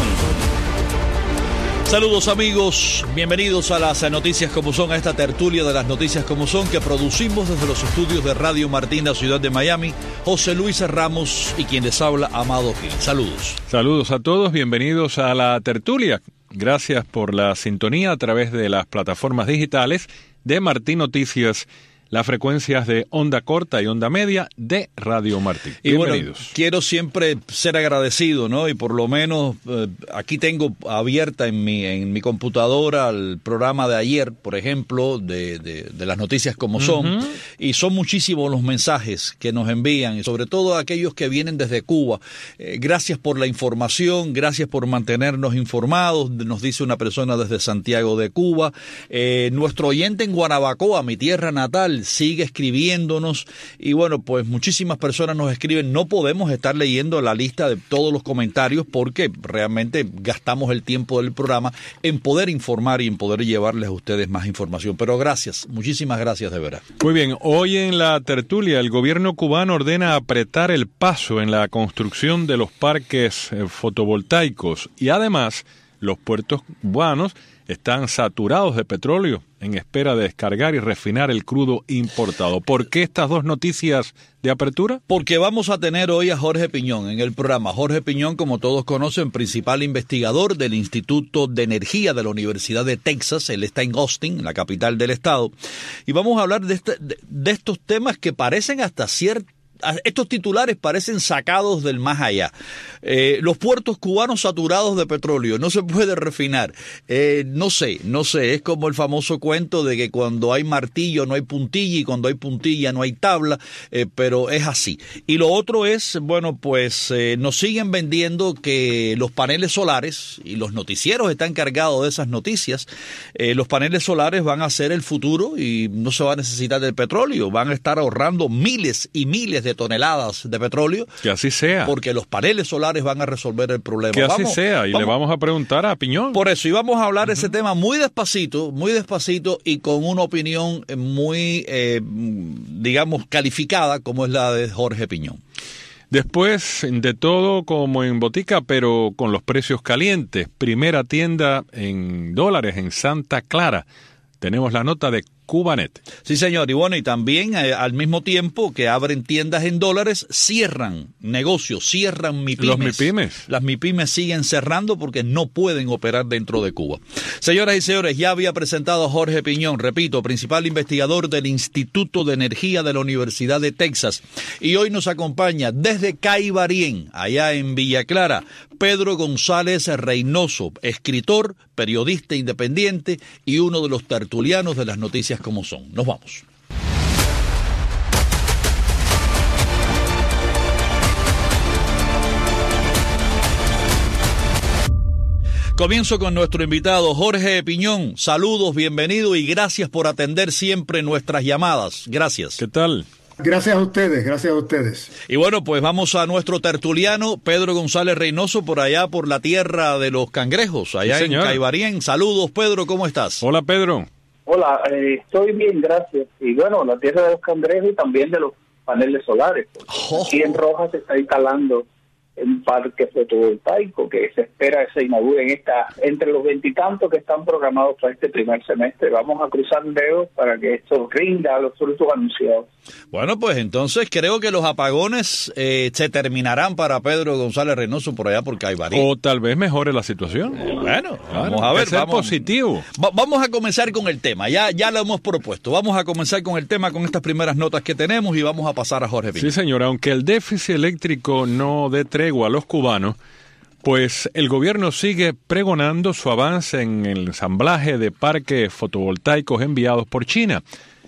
Saludos amigos, bienvenidos a las noticias como son, a esta tertulia de las noticias como son que producimos desde los estudios de Radio Martí en la ciudad de Miami. José Luis Ramos y quien les habla, Amado Gil. Saludos.
Saludos a todos, bienvenidos a la tertulia. Gracias por la sintonía a través de las plataformas digitales de Martí Noticias, las frecuencias de onda corta y onda media de Radio Martí.
Y
Bienvenidos.
Bueno, quiero siempre ser agradecido, ¿no? Y por lo menos eh, aquí tengo abierta en mi en mi computadora el programa de ayer, por ejemplo, de, de, de las noticias como son. Uh-huh. Y son muchísimos los mensajes que nos envían, y sobre todo aquellos que vienen desde Cuba. Eh, gracias por la información, gracias por mantenernos informados, nos dice una persona desde Santiago de Cuba. Eh, nuestro oyente en Guanabacoa, mi tierra natal, sigue escribiéndonos, y bueno, pues muchísimas personas nos escriben. No podemos estar leyendo la lista de todos los comentarios porque realmente gastamos el tiempo del programa en poder informar y en poder llevarles a ustedes más información, pero gracias, muchísimas gracias de verdad.
Muy bien, hoy en la tertulia el gobierno cubano ordena apretar el paso en la construcción de los parques fotovoltaicos, y además los puertos cubanos están saturados de petróleo en espera de descargar y refinar el crudo importado. ¿Por qué estas dos noticias de apertura?
Porque vamos a tener hoy a Jorge Piñón en el programa. Jorge Piñón, como todos conocen, principal investigador del Instituto de Energía de la Universidad de Texas. Él está en Austin, la capital del estado. Y vamos a hablar de, este, de, de estos temas que parecen hasta cierto. Estos titulares parecen sacados del más allá. Eh, los puertos cubanos saturados de petróleo, no se puede refinar. Eh, no sé, no sé, es como el famoso cuento de que cuando hay martillo no hay puntilla y cuando hay puntilla no hay tabla, eh, pero es así. Y lo otro es, bueno, pues eh, nos siguen vendiendo que los paneles solares, y los noticieros están cargados de esas noticias, eh, los paneles solares van a ser el futuro y no se va a necesitar del petróleo, van a estar ahorrando miles y miles de toneladas de petróleo.
Que así sea.
Porque los paneles solares van a resolver el problema.
Que así
vamos,
sea, y vamos, le vamos a preguntar a Piñón.
Por eso, y vamos a hablar de uh-huh. ese tema muy despacito, muy despacito y con una opinión muy, eh, digamos, calificada, como es la de Jorge Piñón.
Después, de todo como en botica, pero con los precios calientes. Primera tienda en dólares en Santa Clara. Tenemos la nota de Cubanet.
Sí, señor. Y bueno, y también eh, al mismo tiempo que abren tiendas en dólares, cierran negocios, cierran MIPYMES.
Los MIPYMES.
Las MIPYMES siguen cerrando porque no pueden operar dentro de Cuba. Señoras y señores, ya había presentado a Jorge Piñón, repito, principal investigador del Instituto de Energía de la Universidad de Texas. Y hoy nos acompaña desde Caibarien, allá en Villa Clara, Pedro González Reynoso, escritor, periodista independiente y uno de los tertulianos de las noticias como son. Nos vamos. Comienzo con nuestro invitado Jorge Piñón. Saludos, bienvenido y gracias por atender siempre nuestras llamadas. Gracias.
¿Qué tal?
Gracias a ustedes, gracias a ustedes.
Y bueno, pues vamos a nuestro tertuliano, Pedro González Reynoso, por allá por la tierra de los cangrejos, allá sí, en Caibarien. Saludos, Pedro, ¿cómo estás?
Hola, Pedro.
Hola, eh, estoy bien, gracias. Y bueno, la tierra de los cangrejos y también de los paneles solares. Oh. Aquí en Rojas se está instalando un parque fotovoltaico que se espera que se inaugure en esta, entre los veintitantos que están programados para este primer semestre. Vamos a cruzar dedos para que esto rinda los frutos anunciados.
Bueno, pues entonces creo que los apagones eh, se terminarán para Pedro González Reynoso por allá por Caibarien.
O tal vez mejore la situación.
Eh, bueno,
claro,
vamos a ver.
Ser
vamos,
positivo.
Va, vamos a comenzar con el tema. Ya, ya lo hemos propuesto. Vamos a comenzar con el tema, con estas primeras notas que tenemos y vamos a pasar a Jorge Piñón.
Sí, señor. Aunque el déficit eléctrico no dé tregua a los cubanos, pues el gobierno sigue pregonando su avance en el ensamblaje de parques fotovoltaicos enviados por China.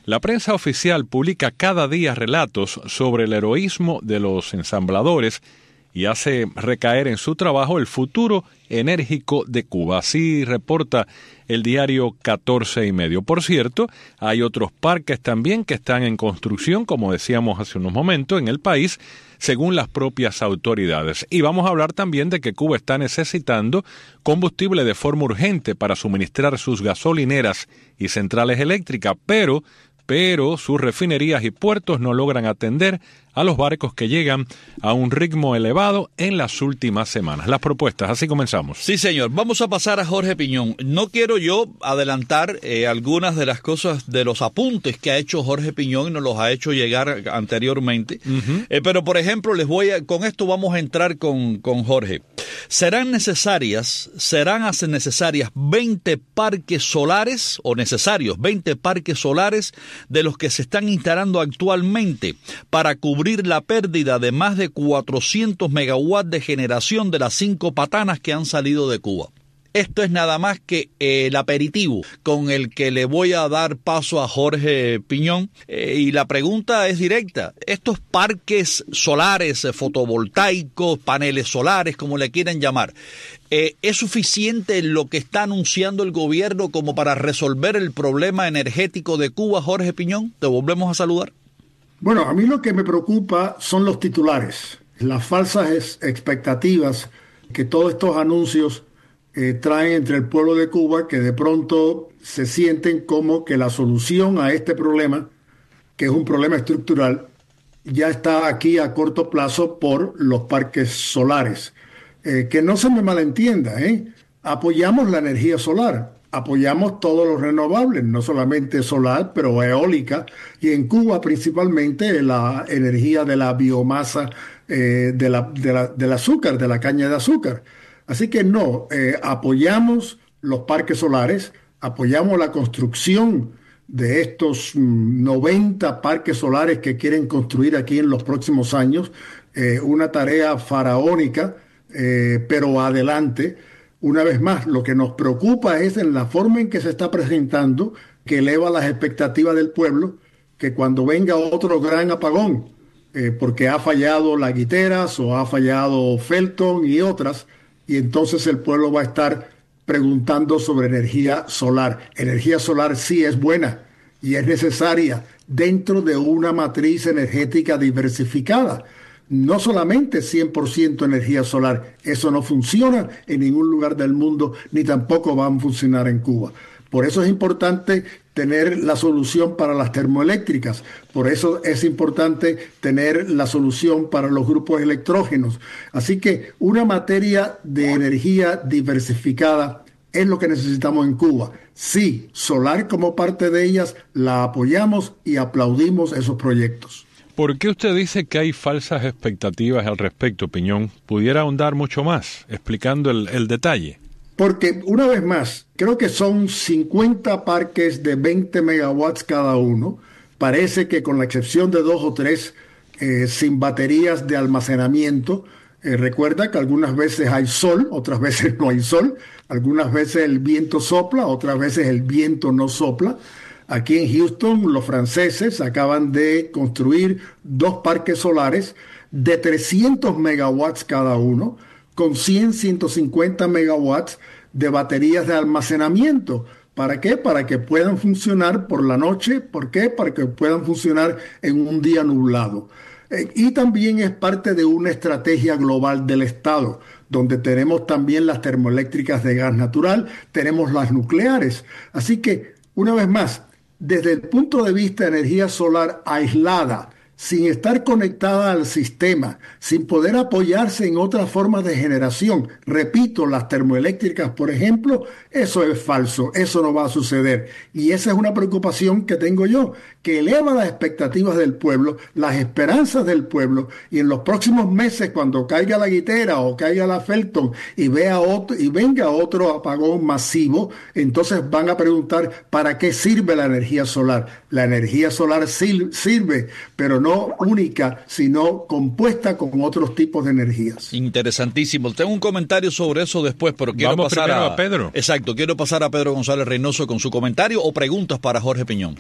La prensa oficial publica cada día relatos sobre el heroísmo de los ensambladores y hace recaer en su trabajo el futuro enérgico de Cuba. Así reporta el diario catorce y medio. Por cierto, hay otros parques también que están en construcción, como decíamos hace unos momentos, en el país, según las propias autoridades. Y vamos a hablar también de que Cuba está necesitando combustible de forma urgente para suministrar sus gasolineras y centrales eléctricas, pero, pero sus refinerías y puertos no logran atender a los barcos que llegan a un ritmo elevado en las últimas semanas. Las propuestas, así comenzamos.
Sí, señor. Vamos a pasar a Jorge Piñón. No quiero yo adelantar eh, algunas de las cosas, de los apuntes que ha hecho Jorge Piñón y nos los ha hecho llegar anteriormente. Uh-huh. Eh, pero, por ejemplo, les voy a, con esto vamos a entrar con, con Jorge. Serán necesarias, serán necesarias veinte parques solares, o necesarios veinte parques solares de los que se están instalando actualmente para cubrir la pérdida de más de cuatrocientos megawatts de generación de las cinco patanas que han salido de Cuba. Esto es nada más que eh, el aperitivo con el que le voy a dar paso a Jorge Piñón. Eh, y la pregunta es directa. Estos parques solares, eh, fotovoltaicos, paneles solares, como le quieran llamar, eh, ¿es suficiente lo que está anunciando el gobierno como para resolver el problema energético de Cuba, Jorge Piñón? Te volvemos a saludar.
Bueno, a mí lo que me preocupa son los titulares, las falsas expectativas que todos estos anuncios eh, traen entre el pueblo de Cuba, que de pronto se sienten como que la solución a este problema, que es un problema estructural, ya está aquí a corto plazo por los parques solares. Eh, que no se me malentienda, ¿eh? Apoyamos la energía solar. Apoyamos todos los renovables, no solamente solar, pero eólica, y en Cuba principalmente la energía de la biomasa eh, de la, de la, del azúcar, de la caña de azúcar. Así que no, eh, apoyamos los parques solares, apoyamos la construcción de estos noventa parques solares que quieren construir aquí en los próximos años, eh, una tarea faraónica, eh, pero adelante. Una vez más, lo que nos preocupa es en la forma en que se está presentando, que eleva las expectativas del pueblo, que cuando venga otro gran apagón, eh, porque ha fallado la Guiteras o ha fallado Felton y otras, y entonces el pueblo va a estar preguntando sobre energía solar. Energía solar sí es buena y es necesaria dentro de una matriz energética diversificada. No solamente cien por ciento energía solar, eso no funciona en ningún lugar del mundo, ni tampoco va a funcionar en Cuba. Por eso es importante tener la solución para las termoeléctricas, por eso es importante tener la solución para los grupos electrógenos. Así que una materia de energía diversificada es lo que necesitamos en Cuba. Sí, solar como parte de ellas, la apoyamos y aplaudimos esos proyectos.
¿Por qué usted dice que hay falsas expectativas al respecto, Piñón? ¿Pudiera ahondar mucho más, explicando el, el detalle?
Porque, una vez más, creo que son cincuenta parques de veinte megawatts cada uno. Parece que con la excepción de dos o tres eh, sin baterías de almacenamiento, eh, recuerda que algunas veces hay sol, otras veces no hay sol, algunas veces el viento sopla, otras veces el viento no sopla. Aquí en Houston, los franceses acaban de construir dos parques solares de trescientos megawatts cada uno, con cien, ciento cincuenta megawatts de baterías de almacenamiento. ¿Para qué? Para que puedan funcionar por la noche. ¿Por qué? Para que puedan funcionar en un día nublado. Eh, y también es parte de una estrategia global del Estado, donde tenemos también las termoeléctricas de gas natural, tenemos las nucleares. Así que, una vez más, desde el punto de vista de energía solar aislada, sin estar conectada al sistema, sin poder apoyarse en otras formas de generación. Repito, las termoeléctricas, por ejemplo, eso es falso, eso no va a suceder. Y esa es una preocupación que tengo yo, que eleva las expectativas del pueblo, las esperanzas del pueblo, y en los próximos meses, cuando caiga la Guitera o caiga la Felton y, vea otro, y venga otro apagón masivo, entonces van a preguntar, ¿para qué sirve la energía solar? La energía solar sirve, pero no no única, sino compuesta con otros tipos de energías.
Interesantísimo. Tengo un comentario sobre eso después, pero quiero
Vamos
pasar
a,
a
Pedro.
Exacto, quiero pasar a Pedro González Reynoso con su comentario o preguntas para Jorge Piñón.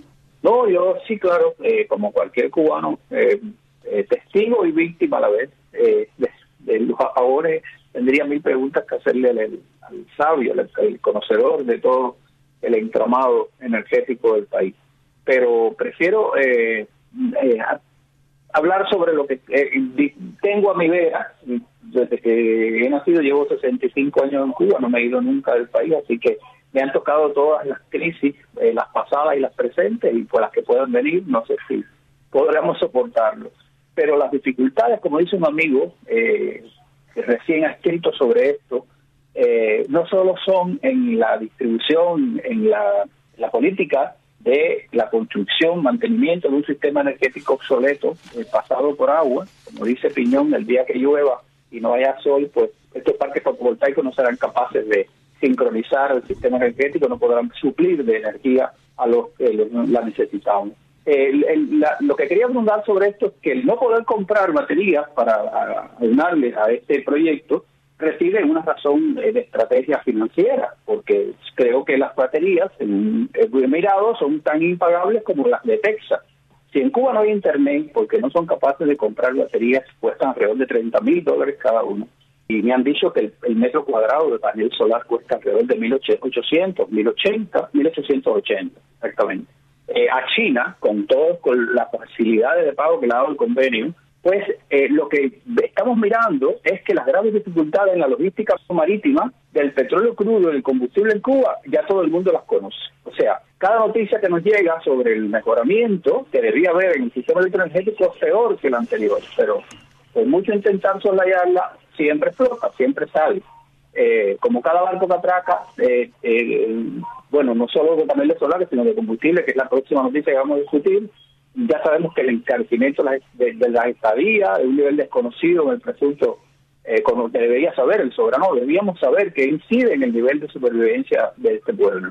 No, yo sí, claro, eh, como cualquier cubano, eh, eh, testigo y víctima a la vez, eh, de, de los apagores, tendría mil preguntas que hacerle al, al sabio, al, al conocedor de todo el entramado energético del país. Pero prefiero eh, eh, hablar sobre lo que eh, tengo a mi vera. Desde que he nacido llevo sesenta y cinco años en Cuba, no me he ido nunca del país, así que me han tocado todas las crisis, eh, las pasadas y las presentes, y por las que puedan venir, no sé si podremos soportarlo. Pero las dificultades, como dice un amigo eh, que recién ha escrito sobre esto, eh, no solo son en la distribución, en la, la política de la construcción, mantenimiento de un sistema energético obsoleto, eh, pasado por agua, como dice Piñón, el día que llueva y no haya sol, pues estos parques fotovoltaicos no serán capaces de sincronizar el sistema energético, no podrán suplir de energía a los que la necesitamos. El, el, la, lo que quería preguntar sobre esto es que el no poder comprar baterías para aunarles a este proyecto reside en una razón de estrategia financiera, porque creo que las baterías en el mirado son tan impagables como las de Texas. Si en Cuba no hay internet, porque no son capaces de comprar baterías, cuestan alrededor de treinta mil dólares cada uno. Y me han dicho que el, el metro cuadrado de panel solar cuesta alrededor de mil ochocientos, mil ochenta, mil ochocientos ochenta, exactamente. Eh, a China, con todo, con las facilidades de pago que le ha dado el convenio, pues eh, lo que estamos mirando es que las graves dificultades en la logística marítima del petróleo crudo y el combustible en Cuba, ya todo el mundo las conoce. O sea, cada noticia que nos llega sobre el mejoramiento que debía haber en el sistema electroenergético es peor que el anterior, pero por mucho intentar soslayarla, siempre flota, siempre sale. Eh, como cada barco que atraca, eh, eh, bueno, no solo de paneles solares, sino de combustible, que es la próxima noticia que vamos a discutir. Ya sabemos que el encarecimiento de, de, de la estadía, de un nivel desconocido en el presunto, eh, como debería saber el soberano, debíamos saber que incide en el nivel de supervivencia de este pueblo.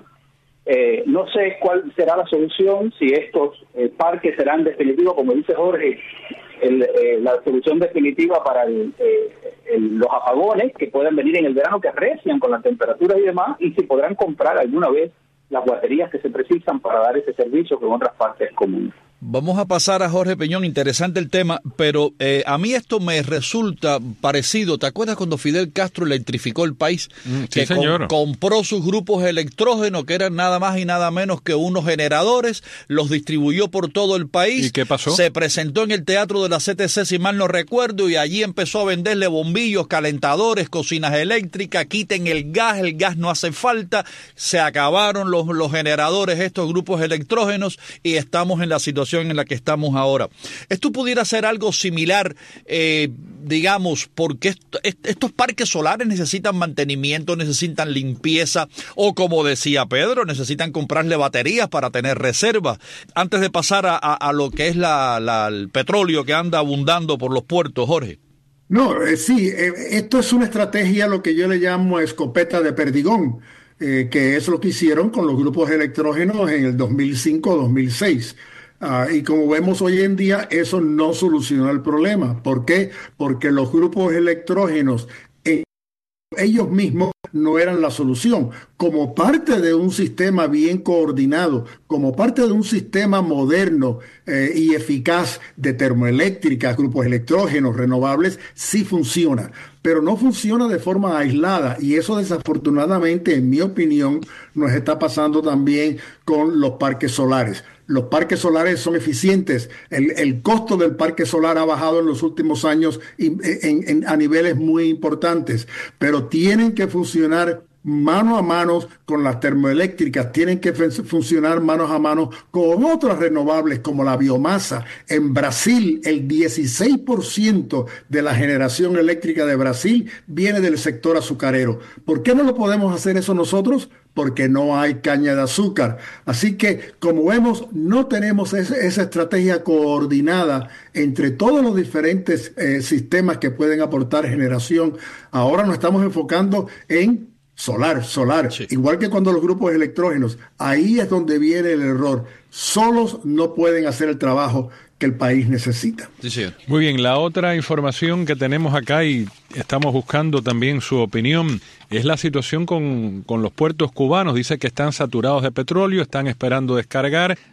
Eh, no sé cuál será la solución, si estos eh, parques serán definitivos, como dice Jorge, el, eh, la solución definitiva para el, eh, el, los apagones que pueden venir en el verano, que arrecian con la temperatura y demás, y si podrán comprar alguna vez las baterías que se precisan para dar ese servicio que en otras partes es común.
Vamos a pasar a Jorge Peñón, interesante el tema, pero eh, a mí esto me resulta parecido. ¿Te acuerdas cuando Fidel Castro electrificó el país?
Mm,
que
sí, señor.
Com- compró sus grupos electrógenos, que eran nada más y nada menos que unos generadores, los distribuyó por todo el país.
¿Y qué pasó?
Se presentó en el Teatro de la C T C, si mal no recuerdo, y allí empezó a venderle bombillos, calentadores, cocinas eléctricas, quiten el gas, el gas no hace falta, se acabaron los, los generadores, estos grupos electrógenos, y estamos en la situación en la que estamos ahora. Esto pudiera ser algo similar, eh, digamos, porque esto, estos parques solares necesitan mantenimiento, necesitan limpieza, o como decía Pedro, necesitan comprarle baterías para tener reservas. Antes de pasar a, a, a lo que es la, la, el petróleo que anda abundando por los puertos, Jorge.
No, eh, sí, eh, esto es una estrategia, lo que yo le llamo escopeta de perdigón, eh, que es lo que hicieron con los grupos electrógenos en el dos mil cinco dos mil seis. Uh, y como vemos hoy en día, eso no solucionó el problema. ¿Por qué? Porque los grupos electrógenos, eh, ellos mismos no eran la solución. Como parte de un sistema bien coordinado, como parte de un sistema moderno eh, y eficaz de termoeléctricas, grupos electrógenos renovables, sí funciona. Pero no funciona de forma aislada, y eso desafortunadamente, en mi opinión, nos está pasando también con los parques solares. Los parques solares son eficientes. El, el costo del parque solar ha bajado en los últimos años en, en, en, a niveles muy importantes, pero tienen que funcionar mano a mano con las termoeléctricas, tienen que funcionar manos a mano con otras renovables como la biomasa. En Brasil, el dieciséis por ciento de la generación eléctrica de Brasil viene del sector azucarero. ¿Por qué no lo podemos hacer eso nosotros? Porque no hay caña de azúcar. Así que, como vemos, no tenemos ese, esa estrategia coordinada entre todos los diferentes eh, sistemas que pueden aportar generación. Ahora nos estamos enfocando en solar, solar, sí. Igual que cuando los grupos electrógenos. Ahí es donde viene el error. Solos no pueden hacer el trabajo que el país necesita.
Sí, sí.
Muy bien, la otra información que tenemos acá y estamos buscando también su opinión es la situación con, con los puertos cubanos. Dice que están saturados de petróleo, están esperando descargar.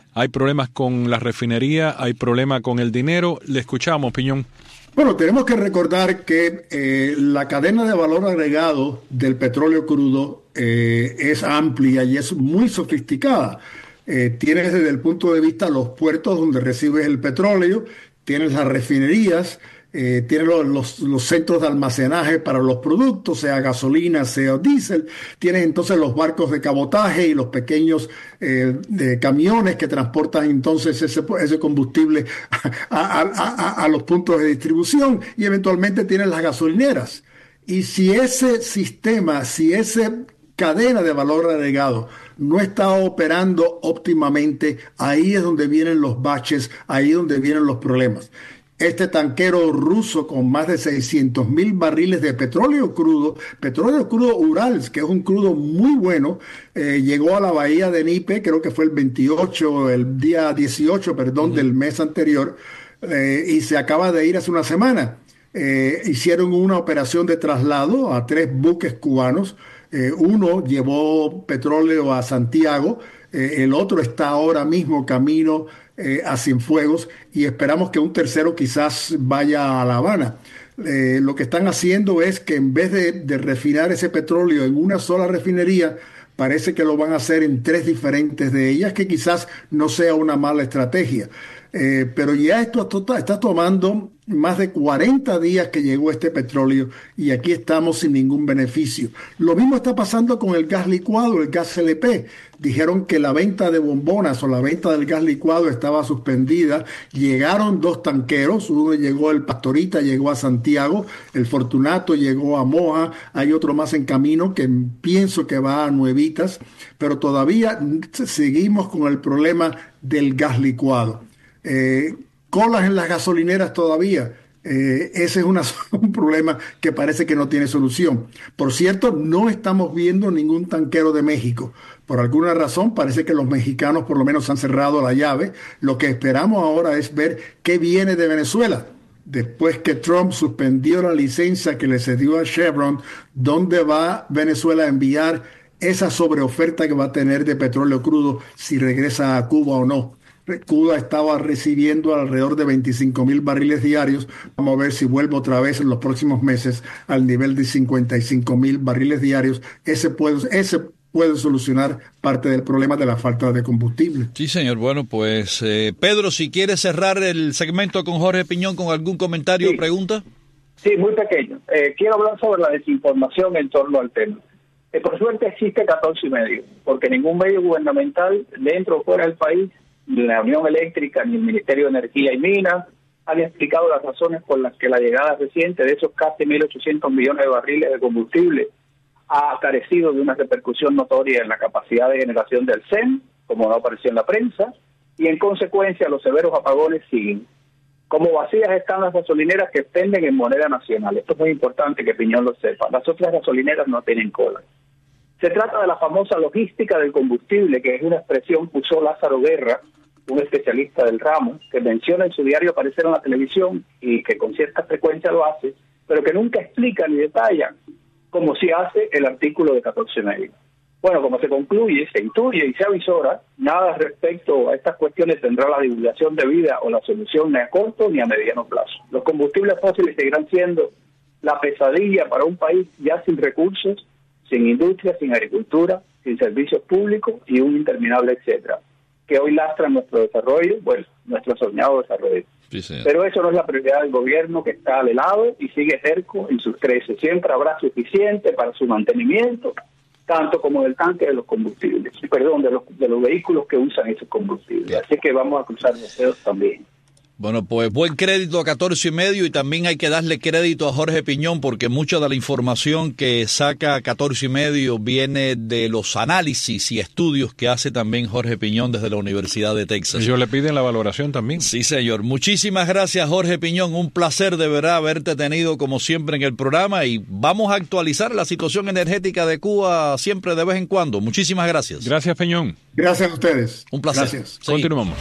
hay problemas con la refinería, hay problemas con el dinero. Le escuchamos, Piñón.
Bueno, tenemos que recordar que eh, la cadena de valor agregado del petróleo crudo eh, es amplia y es muy sofisticada. Eh, tienes desde el punto de vista los puertos donde recibes el petróleo, tienes las refinerías, eh, tienes los, los, los centros de almacenaje para los productos, sea gasolina, sea diésel, tienes entonces los barcos de cabotaje y los pequeños eh, de camiones que transportan entonces ese, ese combustible a, a, a, a los puntos de distribución, y eventualmente tienes las gasolineras. Y si ese sistema, si ese cadena de valor agregado no está operando óptimamente, ahí es donde vienen los baches, ahí es donde vienen los problemas. Este tanquero ruso con más de seiscientos mil barriles de petróleo crudo, petróleo crudo Urals, que es un crudo muy bueno, eh, llegó a la bahía de Nipe, creo que fue el veintiocho, el día dieciocho, perdón, uh-huh. del mes anterior, eh, y se acaba de ir hace una semana. Eh, hicieron una operación de traslado a tres buques cubanos. Eh, uno llevó petróleo a Santiago, eh, el otro está ahora mismo camino eh, a Cienfuegos, y esperamos que un tercero quizás vaya a La Habana. Eh, lo que están haciendo es que en vez de, de refinar ese petróleo en una sola refinería, parece que lo van a hacer en tres diferentes de ellas, que quizás no sea una mala estrategia. Eh, pero ya esto está tomando más de cuarenta días que llegó este petróleo y aquí estamos sin ningún beneficio. Lo mismo está pasando con el gas licuado, el gas L P. Dijeron que la venta de bombonas o la venta del gas licuado estaba suspendida. Llegaron dos tanqueros, uno llegó, el Pastorita llegó a Santiago, el Fortunato llegó a Moja, hay otro más en camino que pienso que va a Nuevitas, pero todavía seguimos con el problema del gas licuado. Eh, colas en las gasolineras todavía. Eh, ese es una, un problema que parece que no tiene solución. Por cierto, no estamos viendo ningún tanquero de México. Por alguna razón parece que los mexicanos por lo menos han cerrado la llave. Lo que esperamos ahora es ver qué viene de Venezuela. Después que Trump suspendió la licencia que le cedió a Chevron, ¿dónde va Venezuela a enviar esa sobreoferta que va a tener de petróleo crudo si regresa a Cuba o no? Cuba estaba recibiendo alrededor de veinticinco mil barriles diarios. Vamos a ver si vuelve otra vez en los próximos meses al nivel de cincuenta y cinco mil barriles diarios. Ese puede, ese puede solucionar parte del problema de la falta de combustible.
Sí, señor. Bueno, pues eh, Pedro, si quiere cerrar el segmento con Jorge Piñón con algún comentario
sí.
o pregunta.
Sí, muy pequeño. Eh, quiero hablar sobre la desinformación en torno al tema. Eh, por suerte existe catorce y medio, porque ningún medio gubernamental dentro o fuera del país, ni la Unión Eléctrica ni el Ministerio de Energía y Minas han explicado las razones por las que la llegada reciente de esos casi mil ochocientos millones de barriles de combustible ha carecido de una repercusión notoria en la capacidad de generación del C E N, como no apareció en la prensa, y en consecuencia los severos apagones siguen. Como vacías están las gasolineras que venden en moneda nacional. Esto es muy importante que Piñón lo sepa. Las otras gasolineras no tienen cola. Se trata de la famosa logística del combustible, que es una expresión que usó Lázaro Guerra, un especialista del ramo, que menciona en su diario aparecer en la televisión y que con cierta frecuencia lo hace, pero que nunca explica ni detalla, como si hace el artículo de catorce medio. Bueno, como se concluye, se intuye y se avisora, nada respecto a estas cuestiones tendrá la divulgación debida o la solución ni a corto ni a mediano plazo. Los combustibles fósiles seguirán siendo la pesadilla para un país ya sin recursos, sin industria, sin agricultura, sin servicios públicos y un interminable etcétera, que hoy lastra nuestro desarrollo, bueno, nuestro soñado desarrollo. Sí, pero eso no es la prioridad del gobierno, que está al lado y sigue cerco en sus creces. Siempre habrá suficiente para su mantenimiento, tanto como del tanque de los combustibles, perdón, de los, de los vehículos que usan esos combustibles. Yeah. Así que vamos a cruzar los dedos también.
Bueno, pues buen crédito a catorce y medio, y también hay que darle crédito a Jorge Piñón, porque mucha de la información que saca catorce y medio viene de los análisis y estudios que hace también Jorge Piñón desde la Universidad de Texas.
Ellos le piden la valoración también.
Sí, señor. Muchísimas gracias, Jorge Piñón. Un placer de verdad haberte tenido como siempre en el programa, y vamos a actualizar la situación energética de Cuba siempre de vez en cuando. Muchísimas gracias.
Gracias, Piñón.
Gracias a ustedes.
Un placer.
Gracias.
Sí.
Continuamos.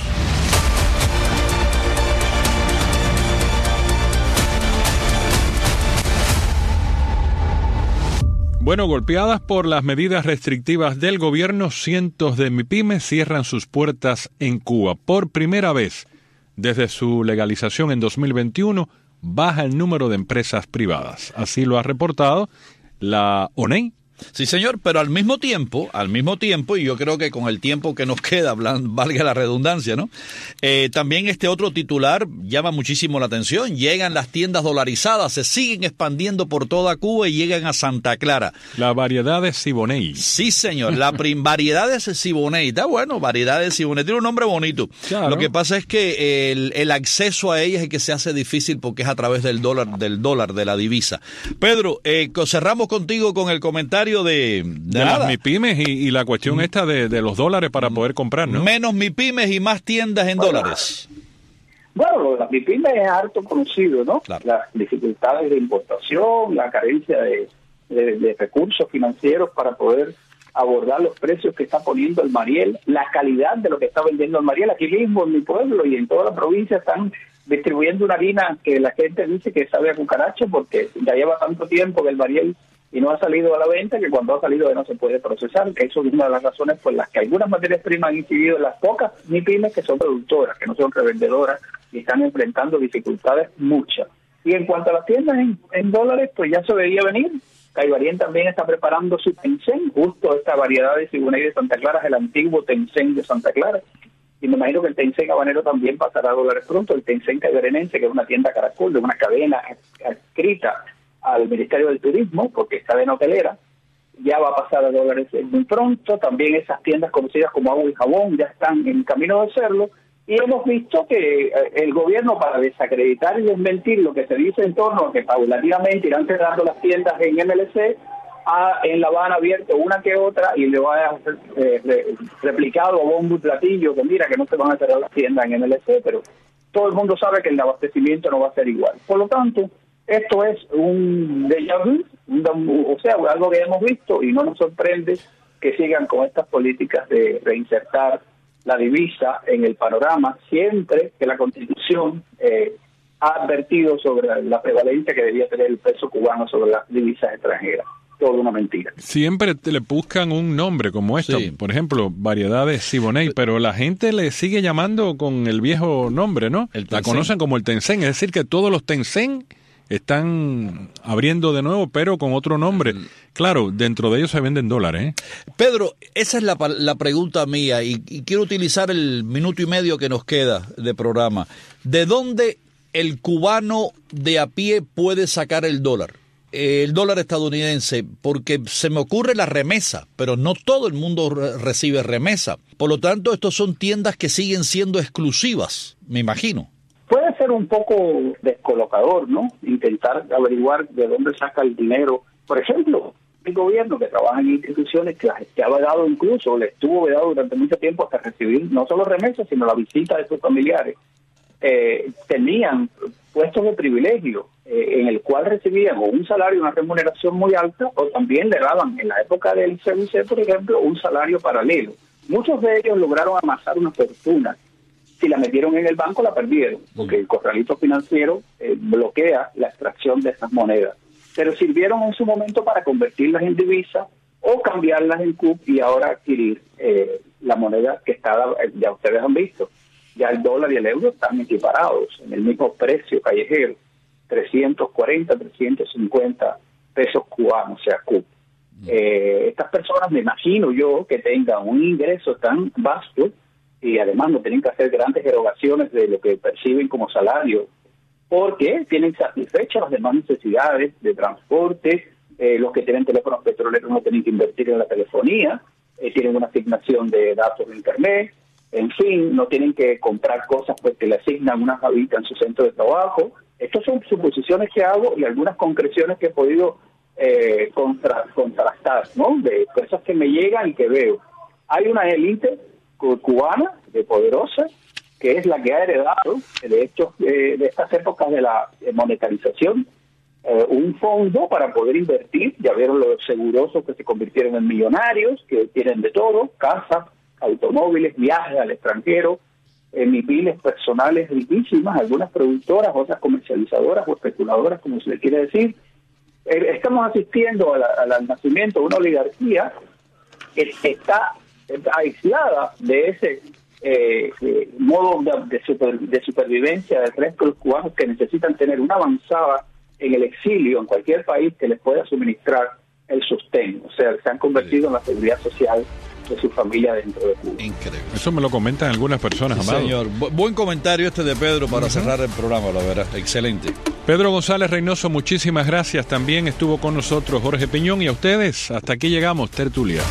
Bueno, golpeadas por las medidas restrictivas del gobierno, cientos de MIPYMES cierran sus puertas en Cuba. Por primera vez desde su legalización en dos mil veintiuno, baja el número de empresas privadas. Así lo ha reportado la O N E I.
Sí, señor, pero al mismo tiempo, al mismo tiempo, y yo creo que con el tiempo que nos queda, valga la redundancia, ¿no? Eh, también este otro titular llama muchísimo la atención. Llegan las tiendas dolarizadas, se siguen expandiendo por toda Cuba y llegan a Santa Clara.
La variedad de Siboney.
Sí, señor, la prim- variedades Siboney. Está bueno, variedades Siboney. Tiene un nombre bonito.
Claro.
Lo que pasa es que el, el acceso a ellas es el que se hace difícil porque es a través del dólar, del dólar, de la divisa. Pedro, eh, cerramos contigo con el comentario de, de,
de
nada.
las MIPYMES y, y la cuestión esta de, de los dólares para poder comprar, ¿no?
Menos MIPYMES y más tiendas en
bueno,
dólares.
Bueno, las MIPYMES es harto conocido, ¿no?
Claro.
Las dificultades de importación, la carencia de, de, de recursos financieros para poder abordar los precios que está poniendo el Mariel, la calidad de lo que está vendiendo el Mariel. Aquí mismo en mi pueblo y en toda la provincia están distribuyendo una harina que la gente dice que sabe a cucaracha porque ya lleva tanto tiempo que el Mariel y no ha salido a la venta, que cuando ha salido ya no se puede procesar, que eso es una de las razones por las que algunas materias primas han incidido en las pocas MIPYMES que son productoras, que no son revendedoras, y están enfrentando dificultades muchas. Y en cuanto a las tiendas en, en dólares, pues ya se veía venir. Caibarien también está preparando su Tencent, justo esta variedad de Siboney de Santa Clara es el antiguo Tencent de Santa Clara, y me imagino que el Tencent habanero también pasará a dólares pronto. El Tencent caibarenense, que es una tienda Caracol de una cadena adscrita al Ministerio del Turismo, porque es cadena hotelera, ya va a pasar a dólares muy pronto. También esas tiendas conocidas como Agua y Jabón ya están en camino de hacerlo, y hemos visto que el gobierno, para desacreditar y desmentir lo que se dice en torno a que paulatinamente irán cerrando las tiendas en M L C, ha en La Habana abierto una que otra y le va a eh, re, replicado a bombo y platillo que mira que no se van a cerrar las tiendas en M L C, pero todo el mundo sabe que el abastecimiento no va a ser igual. Por lo tanto, esto es un déjà vu, un, o sea, algo que hemos visto, y no nos sorprende que sigan con estas políticas de reinsertar la divisa en el panorama, siempre que la Constitución eh, ha advertido sobre la prevalencia que debía tener el peso cubano sobre las divisas extranjeras. Todo una mentira.
Siempre te le buscan un nombre como esto,
Sí.
por ejemplo, variedades Siboney, pero la gente le sigue llamando con el viejo nombre, ¿no?
El
La
Tencent.
conocen como el Tencent, es decir, que todos los Tencent están abriendo de nuevo, pero con otro nombre. Claro, dentro de ellos se venden dólares, ¿eh?
Pedro, esa es la, la pregunta mía y, y quiero utilizar el minuto y medio que nos queda de programa. ¿De dónde el cubano de a pie puede sacar el dólar? El dólar estadounidense, porque se me ocurre la remesa, pero no todo el mundo re- recibe remesa. Por lo tanto, estos son tiendas que siguen siendo exclusivas, me imagino.
Puede ser un poco descolocador, ¿no? Intentar averiguar de dónde saca el dinero. Por ejemplo, el gobierno que trabaja en instituciones que, que ha vedado incluso, le estuvo vedado durante mucho tiempo hasta recibir no solo remesas, sino la visita de sus familiares, eh, tenían puestos de privilegio eh, en el cual recibían o un salario, una remuneración muy alta, o también le daban en la época del C B C, por ejemplo, un salario paralelo. Muchos de ellos lograron amasar una fortuna. Si la metieron en el banco, la perdieron, porque el corralito financiero eh, bloquea la extracción de esas monedas. Pero sirvieron en su momento para convertirlas en divisa o cambiarlas en C U P y ahora adquirir eh, la moneda que está, ya ustedes han visto, ya el dólar y el euro están equiparados en el mismo precio callejero, trescientos cuarenta, trescientos cincuenta pesos cubanos, o sea, C U P. Eh, estas personas, me imagino yo, que tengan un ingreso tan vasto y además no tienen que hacer grandes erogaciones de lo que perciben como salario, porque tienen satisfechas las demás necesidades de transporte, eh, los que tienen teléfonos petroleros no tienen que invertir en la telefonía, eh, tienen una asignación de datos de internet, en fin, no tienen que comprar cosas porque le asignan una javita en su centro de trabajo. Estas son suposiciones que hago y algunas concreciones que he podido eh, contra, contrastar, ¿no? De cosas que me llegan y que veo. Hay una élite cubana, de poderosa, que es la que ha heredado, de hecho, eh, de estas épocas de la monetarización, eh, un fondo para poder invertir. Ya vieron los segurosos que se convirtieron en millonarios, que tienen de todo, casas, automóviles, viajes al extranjero, eh, MIPYMES personales riquísimas, algunas productoras, otras comercializadoras o especuladoras, como se le quiere decir. eh, estamos asistiendo a la, al nacimiento de una oligarquía que está aislada de ese eh, eh, modo de, de, super, de supervivencia del resto de los cubanos que necesitan tener una avanzada en el exilio, en cualquier país que les pueda suministrar el sostén. O sea, se han convertido sí. en la seguridad social de su familia dentro de Cuba.
Increíble. Eso me lo comentan algunas personas,
sí,
Amado.
Señor, Bu- buen comentario este de Pedro para uh-huh. cerrar el programa, la verdad. Excelente.
Pedro González Reynoso, muchísimas gracias. También estuvo con nosotros Jorge Piñón, y a ustedes, hasta aquí llegamos, tertulia.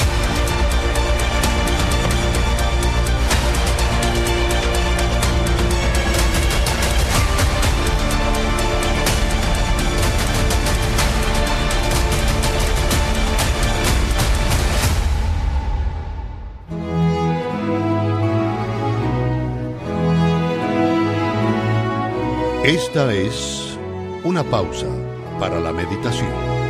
Esta es una pausa para la meditación.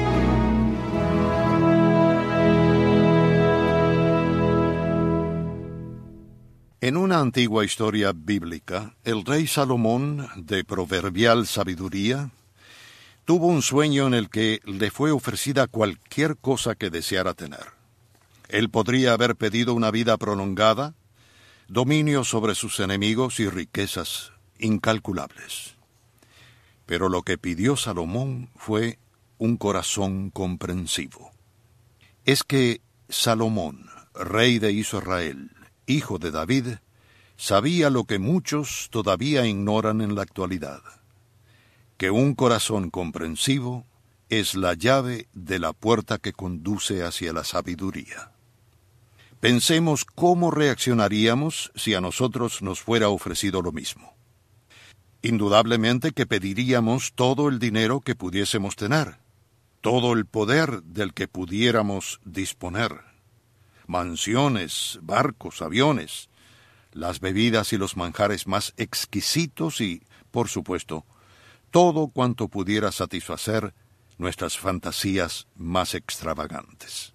En una antigua historia bíblica, el rey Salomón, de proverbial sabiduría, tuvo un sueño en el que le fue ofrecida cualquier cosa que deseara tener. Él podría haber pedido una vida prolongada, dominio sobre sus enemigos y riquezas incalculables. Pero lo que pidió Salomón fue un corazón comprensivo. Es que Salomón, rey de Israel, hijo de David, sabía lo que muchos todavía ignoran en la actualidad: que un corazón comprensivo es la llave de la puerta que conduce hacia la sabiduría. Pensemos cómo reaccionaríamos si a nosotros nos fuera ofrecido lo mismo. Indudablemente que pediríamos todo el dinero que pudiésemos tener, todo el poder del que pudiéramos disponer, mansiones, barcos, aviones, las bebidas y los manjares más exquisitos y, por supuesto, todo cuanto pudiera satisfacer nuestras fantasías más extravagantes.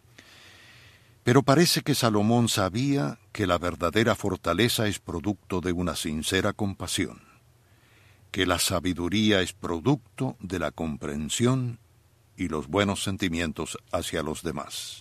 Pero parece que Salomón sabía que la verdadera fortaleza es producto de una sincera compasión, que la sabiduría es producto de la comprensión y los buenos sentimientos hacia los demás.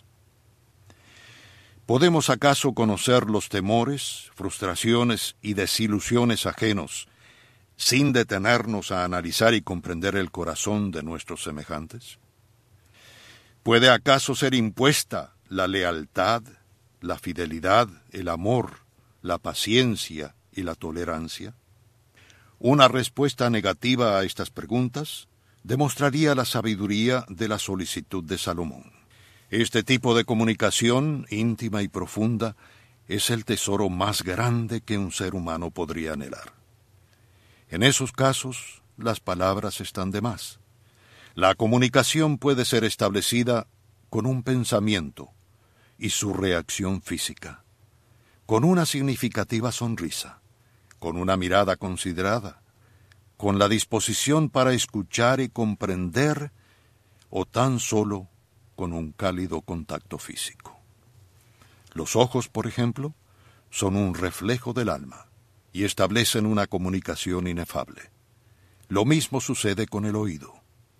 ¿Podemos acaso conocer los temores, frustraciones y desilusiones ajenos sin detenernos a analizar y comprender el corazón de nuestros semejantes? ¿Puede acaso ser impuesta la lealtad, la fidelidad, el amor, la paciencia y la tolerancia? Una respuesta negativa a estas preguntas demostraría la sabiduría de la solicitud de Salomón. Este tipo de comunicación íntima y profunda es el tesoro más grande que un ser humano podría anhelar. En esos casos, las palabras están de más. La comunicación puede ser establecida con un pensamiento y su reacción física, con una significativa sonrisa, con una mirada considerada, con la disposición para escuchar y comprender, o tan solo con un cálido contacto físico. Los ojos, por ejemplo, son un reflejo del alma y establecen una comunicación inefable. Lo mismo sucede con el oído.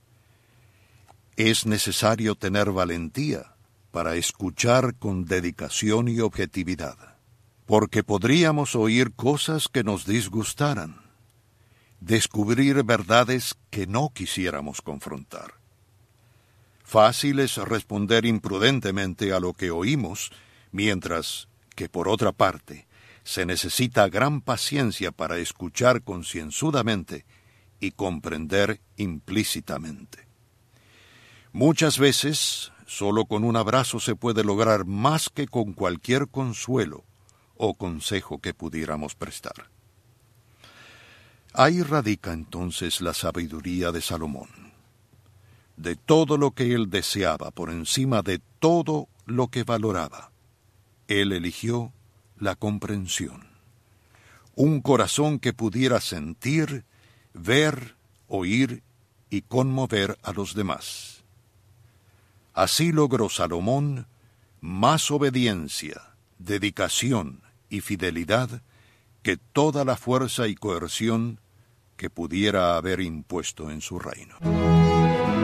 Es necesario tener valentía para escuchar con dedicación y objetividad, porque podríamos oír cosas que nos disgustaran, descubrir verdades que no quisiéramos confrontar. Fácil es responder imprudentemente a lo que oímos, mientras que, por otra parte, se necesita gran paciencia para escuchar concienzudamente y comprender implícitamente. Muchas veces, solo con un abrazo se puede lograr más que con cualquier consuelo o consejo que pudiéramos prestar. Ahí radica entonces la sabiduría de Salomón. De todo lo que él deseaba, por encima de todo lo que valoraba, él eligió la comprensión. Un corazón que pudiera sentir, ver, oír y conmover a los demás. Así logró Salomón más obediencia, dedicación y fidelidad que toda la fuerza y coerción que pudiera haber impuesto en su reino.